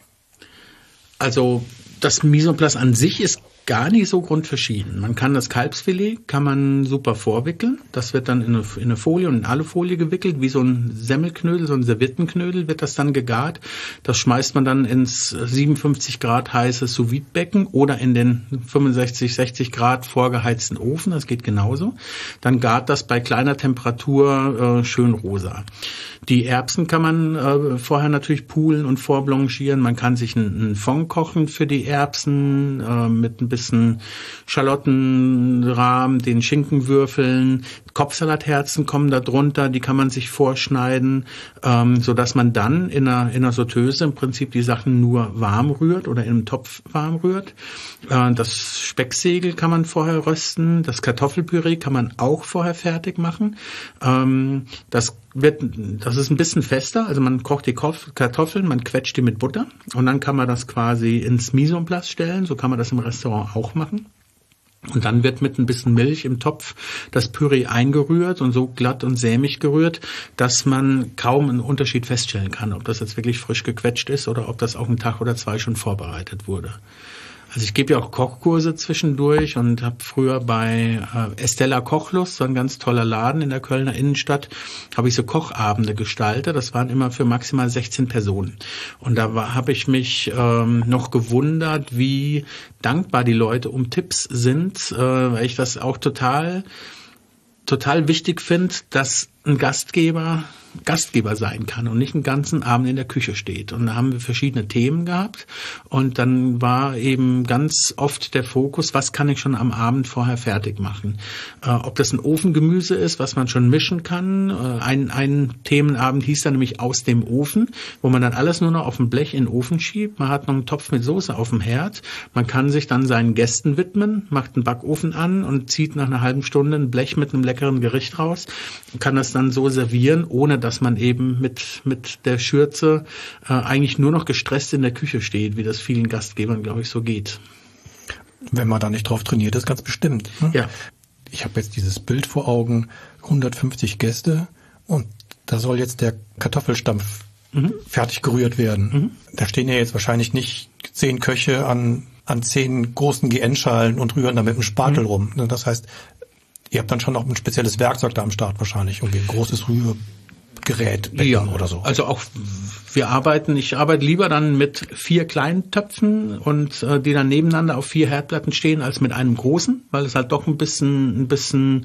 Also das Mise en place an sich ist gar nicht so grundverschieden. Man kann das Kalbsfilet, kann man super vorwickeln. Das wird dann in eine, in eine Folie und in Alufolie gewickelt, wie so ein Semmelknödel, so ein Serviettenknödel wird das dann gegart. Das schmeißt man dann ins siebenundfünfzig Grad heiße Sous-Vide-Becken oder in den fünfundsechzig, sechzig Grad vorgeheizten Ofen. Das geht genauso. Dann gart das bei kleiner Temperatur äh, schön rosa. Die Erbsen kann man äh, vorher natürlich poolen und vorblanchieren. Man kann sich einen, einen Fond kochen für die Erbsen äh, mit ein bisschen Schalottenrahm, den Schinkenwürfeln. Kopfsalatherzen kommen da drunter, die kann man sich vorschneiden, ähm, so dass man dann in einer, in einer Sauteuse im Prinzip die Sachen nur warm rührt oder in einem Topf warm rührt. Äh, das Specksegel kann man vorher rösten, das Kartoffelpüree kann man auch vorher fertig machen. Ähm, das wird, das ist ein bisschen fester, also man kocht die Kartoffeln, man quetscht die mit Butter und dann kann man das quasi ins Mise en place stellen, so kann man das im Restaurant auch machen. Und dann wird mit ein bisschen Milch im Topf das Püree eingerührt und so glatt und sämig gerührt, dass man kaum einen Unterschied feststellen kann, ob das jetzt wirklich frisch gequetscht ist oder ob das auch einen Tag oder zwei schon vorbereitet wurde. Also ich gebe ja auch Kochkurse zwischendurch und habe früher bei äh, Estella Kochlust, so ein ganz toller Laden in der Kölner Innenstadt, habe ich so Kochabende gestaltet. Das waren immer für maximal sechzehn Personen. Und da habe ich mich ähm, noch gewundert, wie dankbar die Leute um Tipps sind, äh, weil ich das auch total, total wichtig finde, dass ein Gastgeber Gastgeber sein kann und nicht einen ganzen Abend in der Küche steht. Und da haben wir verschiedene Themen gehabt und dann war eben ganz oft der Fokus, was kann ich schon am Abend vorher fertig machen. Äh, ob das ein Ofengemüse ist, was man schon mischen kann. Äh, ein, ein Themenabend hieß dann nämlich aus dem Ofen, wo man dann alles nur noch auf dem Blech in den Ofen schiebt. Man hat noch einen Topf mit Soße auf dem Herd. Man kann sich dann seinen Gästen widmen, macht einen Backofen an und zieht nach einer halben Stunde ein Blech mit einem leckeren Gericht raus und kann das dann so servieren, ohne dass man eben mit mit der Schürze äh, eigentlich nur noch gestresst in der Küche steht, wie das vielen Gastgebern, glaube ich, so geht. Wenn man da nicht drauf trainiert, ist ganz bestimmt. Ne? Ja. Ich habe jetzt dieses Bild vor Augen, hundertfünfzig Gäste und da soll jetzt der Kartoffelstampf mhm. fertig gerührt werden. Mhm. Da stehen ja jetzt wahrscheinlich nicht zehn Köche an an zehn großen G N-Schalen und rühren da mit dem Spatel mhm. rum. Das heißt, ihr habt dann schon noch ein spezielles Werkzeug da am Start wahrscheinlich, irgendwie ein großes Rührgerät ja, oder so. Also auch wir arbeiten, ich arbeite lieber dann mit vier kleinen Töpfen und äh, die dann nebeneinander auf vier Herdplatten stehen, als mit einem großen, weil es halt doch ein bisschen, ein bisschen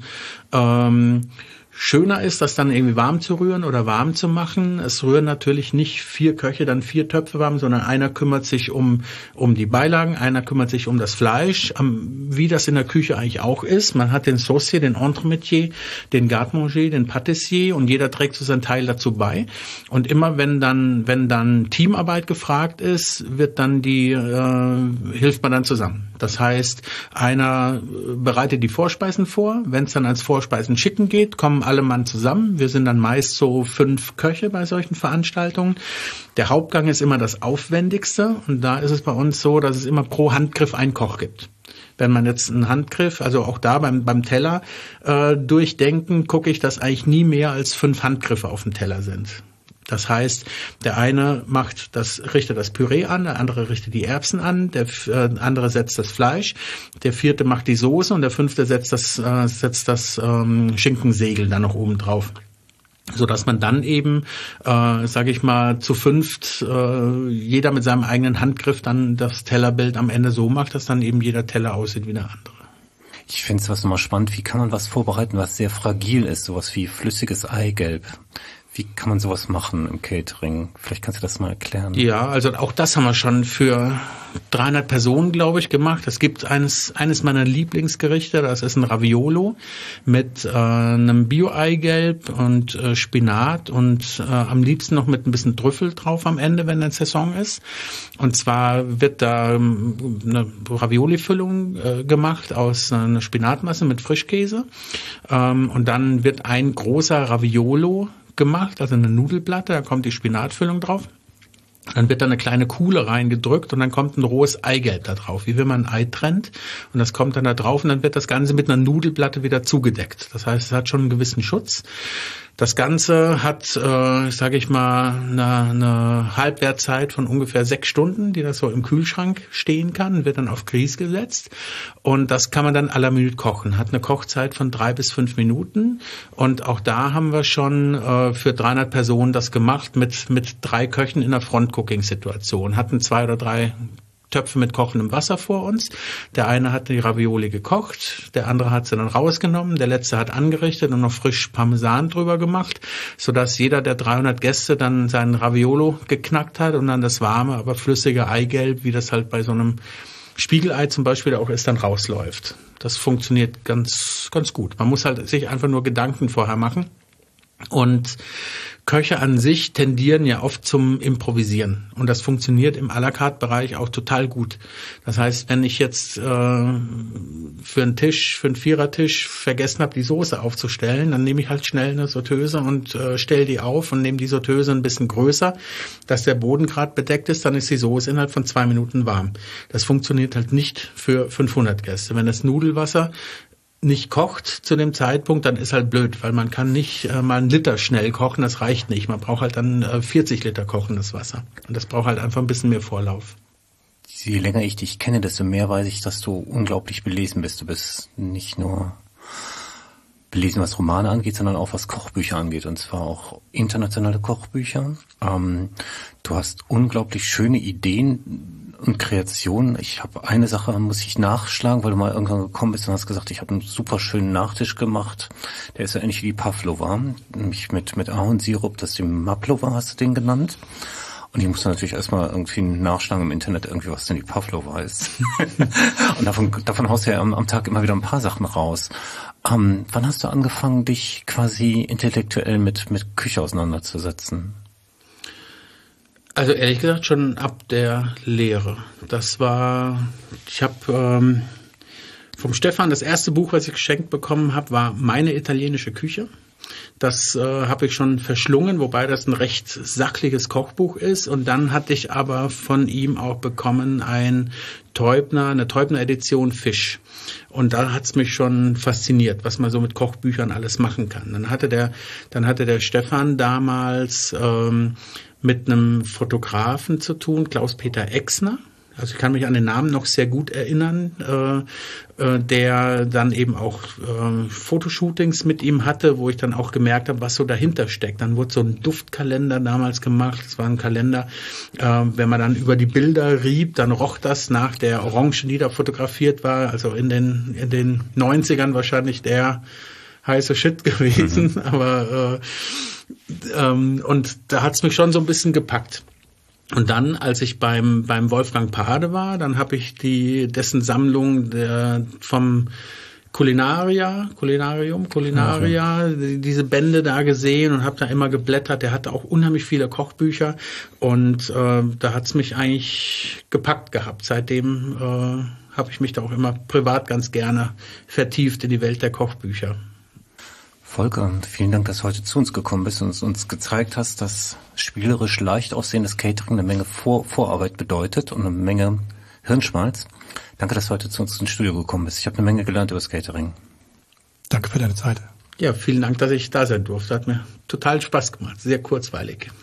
ähm, schöner ist, das dann irgendwie warm zu rühren oder warm zu machen. Es rühren natürlich nicht vier Köche dann vier Töpfe warm, sondern einer kümmert sich um um die Beilagen, einer kümmert sich um das Fleisch, um, wie das in der Küche eigentlich auch ist. Man hat den Saucier, den Entremetier, den Garde-Manger, den Pâtissier und jeder trägt so seinen Teil dazu bei. Und immer wenn dann wenn dann Teamarbeit gefragt ist, wird dann die äh, hilft man dann zusammen. Das heißt, einer bereitet die Vorspeisen vor. Wenn es dann als Vorspeisen schicken geht, kommen alle Mann zusammen. Wir sind dann meist so fünf Köche bei solchen Veranstaltungen. Der Hauptgang ist immer das Aufwendigste und da ist es bei uns so, dass es immer pro Handgriff einen Koch gibt. Wenn man jetzt einen Handgriff, also auch da beim beim Teller äh, durchdenken, gucke ich, dass eigentlich nie mehr als fünf Handgriffe auf dem Teller sind. Das heißt, der eine macht das, richtet das Püree an, der andere richtet die Erbsen an, der äh, andere setzt das Fleisch, der vierte macht die Soße und der fünfte setzt das, äh, setzt das ähm, Schinkensegel dann noch oben drauf. So dass man dann eben, äh, sage ich mal, zu fünft äh, jeder mit seinem eigenen Handgriff dann das Tellerbild am Ende so macht, dass dann eben jeder Teller aussieht wie der andere. Ich finde es was immer spannend, wie kann man was vorbereiten, was sehr fragil ist, sowas wie flüssiges Eigelb. Wie kann man sowas machen im Catering? Vielleicht kannst du das mal erklären. Ja, also auch das haben wir schon für dreihundert Personen, glaube ich, gemacht. Es gibt eines eines meiner Lieblingsgerichte, das ist ein Raviolo mit äh, einem Bio-Eigelb und äh, Spinat und äh, am liebsten noch mit ein bisschen Trüffel drauf am Ende, wenn eine Saison ist. Und zwar wird da eine Ravioli-Füllung äh, gemacht aus einer Spinatmasse mit Frischkäse ähm, und dann wird ein großer Raviolo gemacht, also eine Nudelplatte, da kommt die Spinatfüllung drauf. Dann wird da eine kleine Kuhle reingedrückt und dann kommt ein rohes Eigelb da drauf, wie wenn man ein Ei trennt. Und das kommt dann da drauf und dann wird das Ganze mit einer Nudelplatte wieder zugedeckt. Das heißt, es hat schon einen gewissen Schutz. Das Ganze hat, äh, sage ich mal, eine, eine Halbwertzeit von ungefähr sechs Stunden, die das so im Kühlschrank stehen kann, wird dann auf Grieß gesetzt und das kann man dann à la minute kochen. Hat eine Kochzeit von drei bis fünf Minuten und auch da haben wir schon äh, für dreihundert Personen das gemacht mit mit drei Köchen in einer Front-Cooking-Situation. Hatten zwei oder drei Töpfe mit kochendem Wasser vor uns. Der eine hat die Ravioli gekocht, der andere hat sie dann rausgenommen, der letzte hat angerichtet und noch frisch Parmesan drüber gemacht, sodass jeder der dreihundert Gäste dann seinen Raviolo geknackt hat und dann das warme, aber flüssige Eigelb, wie das halt bei so einem Spiegelei zum Beispiel auch ist, dann rausläuft. Das funktioniert ganz, ganz gut. Man muss halt sich einfach nur Gedanken vorher machen. Und Köche an sich tendieren ja oft zum Improvisieren und das funktioniert im à la carte Bereich auch total gut. Das heißt, wenn ich jetzt äh, für einen Tisch, für einen Vierertisch vergessen habe, die Soße aufzustellen, dann nehme ich halt schnell eine Sauteuse und äh, stelle die auf und nehme die Sauteuse ein bisschen größer, dass der Boden gerade bedeckt ist, dann ist die Soße innerhalb von zwei Minuten warm. Das funktioniert halt nicht für fünfhundert Gäste. Wenn das Nudelwasser nicht kocht zu dem Zeitpunkt, dann ist halt blöd, weil man kann nicht äh, mal einen Liter schnell kochen, das reicht nicht. Man braucht halt dann äh, vierzig Liter kochendes Wasser und das braucht halt einfach ein bisschen mehr Vorlauf. je länger ich dich kenne, desto mehr weiß ich, dass du unglaublich belesen bist. Du bist nicht nur belesen, was Romane angeht, sondern auch was Kochbücher angeht, und zwar auch internationale Kochbücher. Ähm, du hast unglaublich schöne Ideen und Kreationen. Ich habe eine Sache, muss ich nachschlagen, weil du mal irgendwann gekommen bist und hast gesagt, ich habe einen super schönen Nachtisch gemacht. Der ist so ähnlich wie die Pavlova, nämlich mit mit Ahornsirup, das ist die Maplova, hast du den genannt. Und ich musste natürlich erstmal irgendwie nachschlagen im Internet, irgendwie, was denn die Pavlova ist. Und davon, davon haust du ja am, am Tag immer wieder ein paar Sachen raus. Ähm, wann hast du angefangen, dich quasi intellektuell mit, mit Küche auseinanderzusetzen? Also ehrlich gesagt schon ab der Lehre. Das war, ich habe ähm, vom Stefan, das erste Buch, was ich geschenkt bekommen habe, war Meine italienische Küche. Das äh, habe ich schon verschlungen, wobei das ein recht sachliches Kochbuch ist. Und dann hatte ich aber von ihm auch bekommen ein Teubner, eine Teubner-Edition Fisch. Und da hat's mich schon fasziniert, was man so mit Kochbüchern alles machen kann. Dann hatte der, dann hatte der Stefan damals ähm, mit einem Fotografen zu tun, Klaus-Peter Exner. Also ich kann mich an den Namen noch sehr gut erinnern, äh, äh, der dann eben auch äh, Fotoshootings mit ihm hatte, wo ich dann auch gemerkt habe, was so dahinter steckt. Dann wurde so ein Duftkalender damals gemacht. Es war ein Kalender, äh, wenn man dann über die Bilder rieb, dann roch das nach der Orange, die da fotografiert war. Also in den in den neunzigern wahrscheinlich der heiße Shit gewesen. Mhm. Aber äh, ähm, und da hat's mich schon so ein bisschen gepackt. Und dann, als ich beim beim Wolfgang Pade war, dann habe ich die dessen Sammlung der, vom Culinaria, Culinarium, Culinaria, okay. diese Bände da gesehen und habe da immer geblättert. Der hatte auch unheimlich viele Kochbücher und äh, da hat's mich eigentlich gepackt gehabt. Seitdem äh, habe ich mich da auch immer privat ganz gerne vertieft in die Welt der Kochbücher. Volker, vielen Dank, dass du heute zu uns gekommen bist und uns gezeigt hast, dass spielerisch leicht aussehendes Catering eine Menge Vor- Vorarbeit bedeutet und eine Menge Hirnschmalz. Danke, dass du heute zu uns ins Studio gekommen bist. Ich habe eine Menge gelernt über das Catering. Danke für deine Zeit. Ja, vielen Dank, dass ich da sein durfte. Hat mir total Spaß gemacht. Sehr kurzweilig.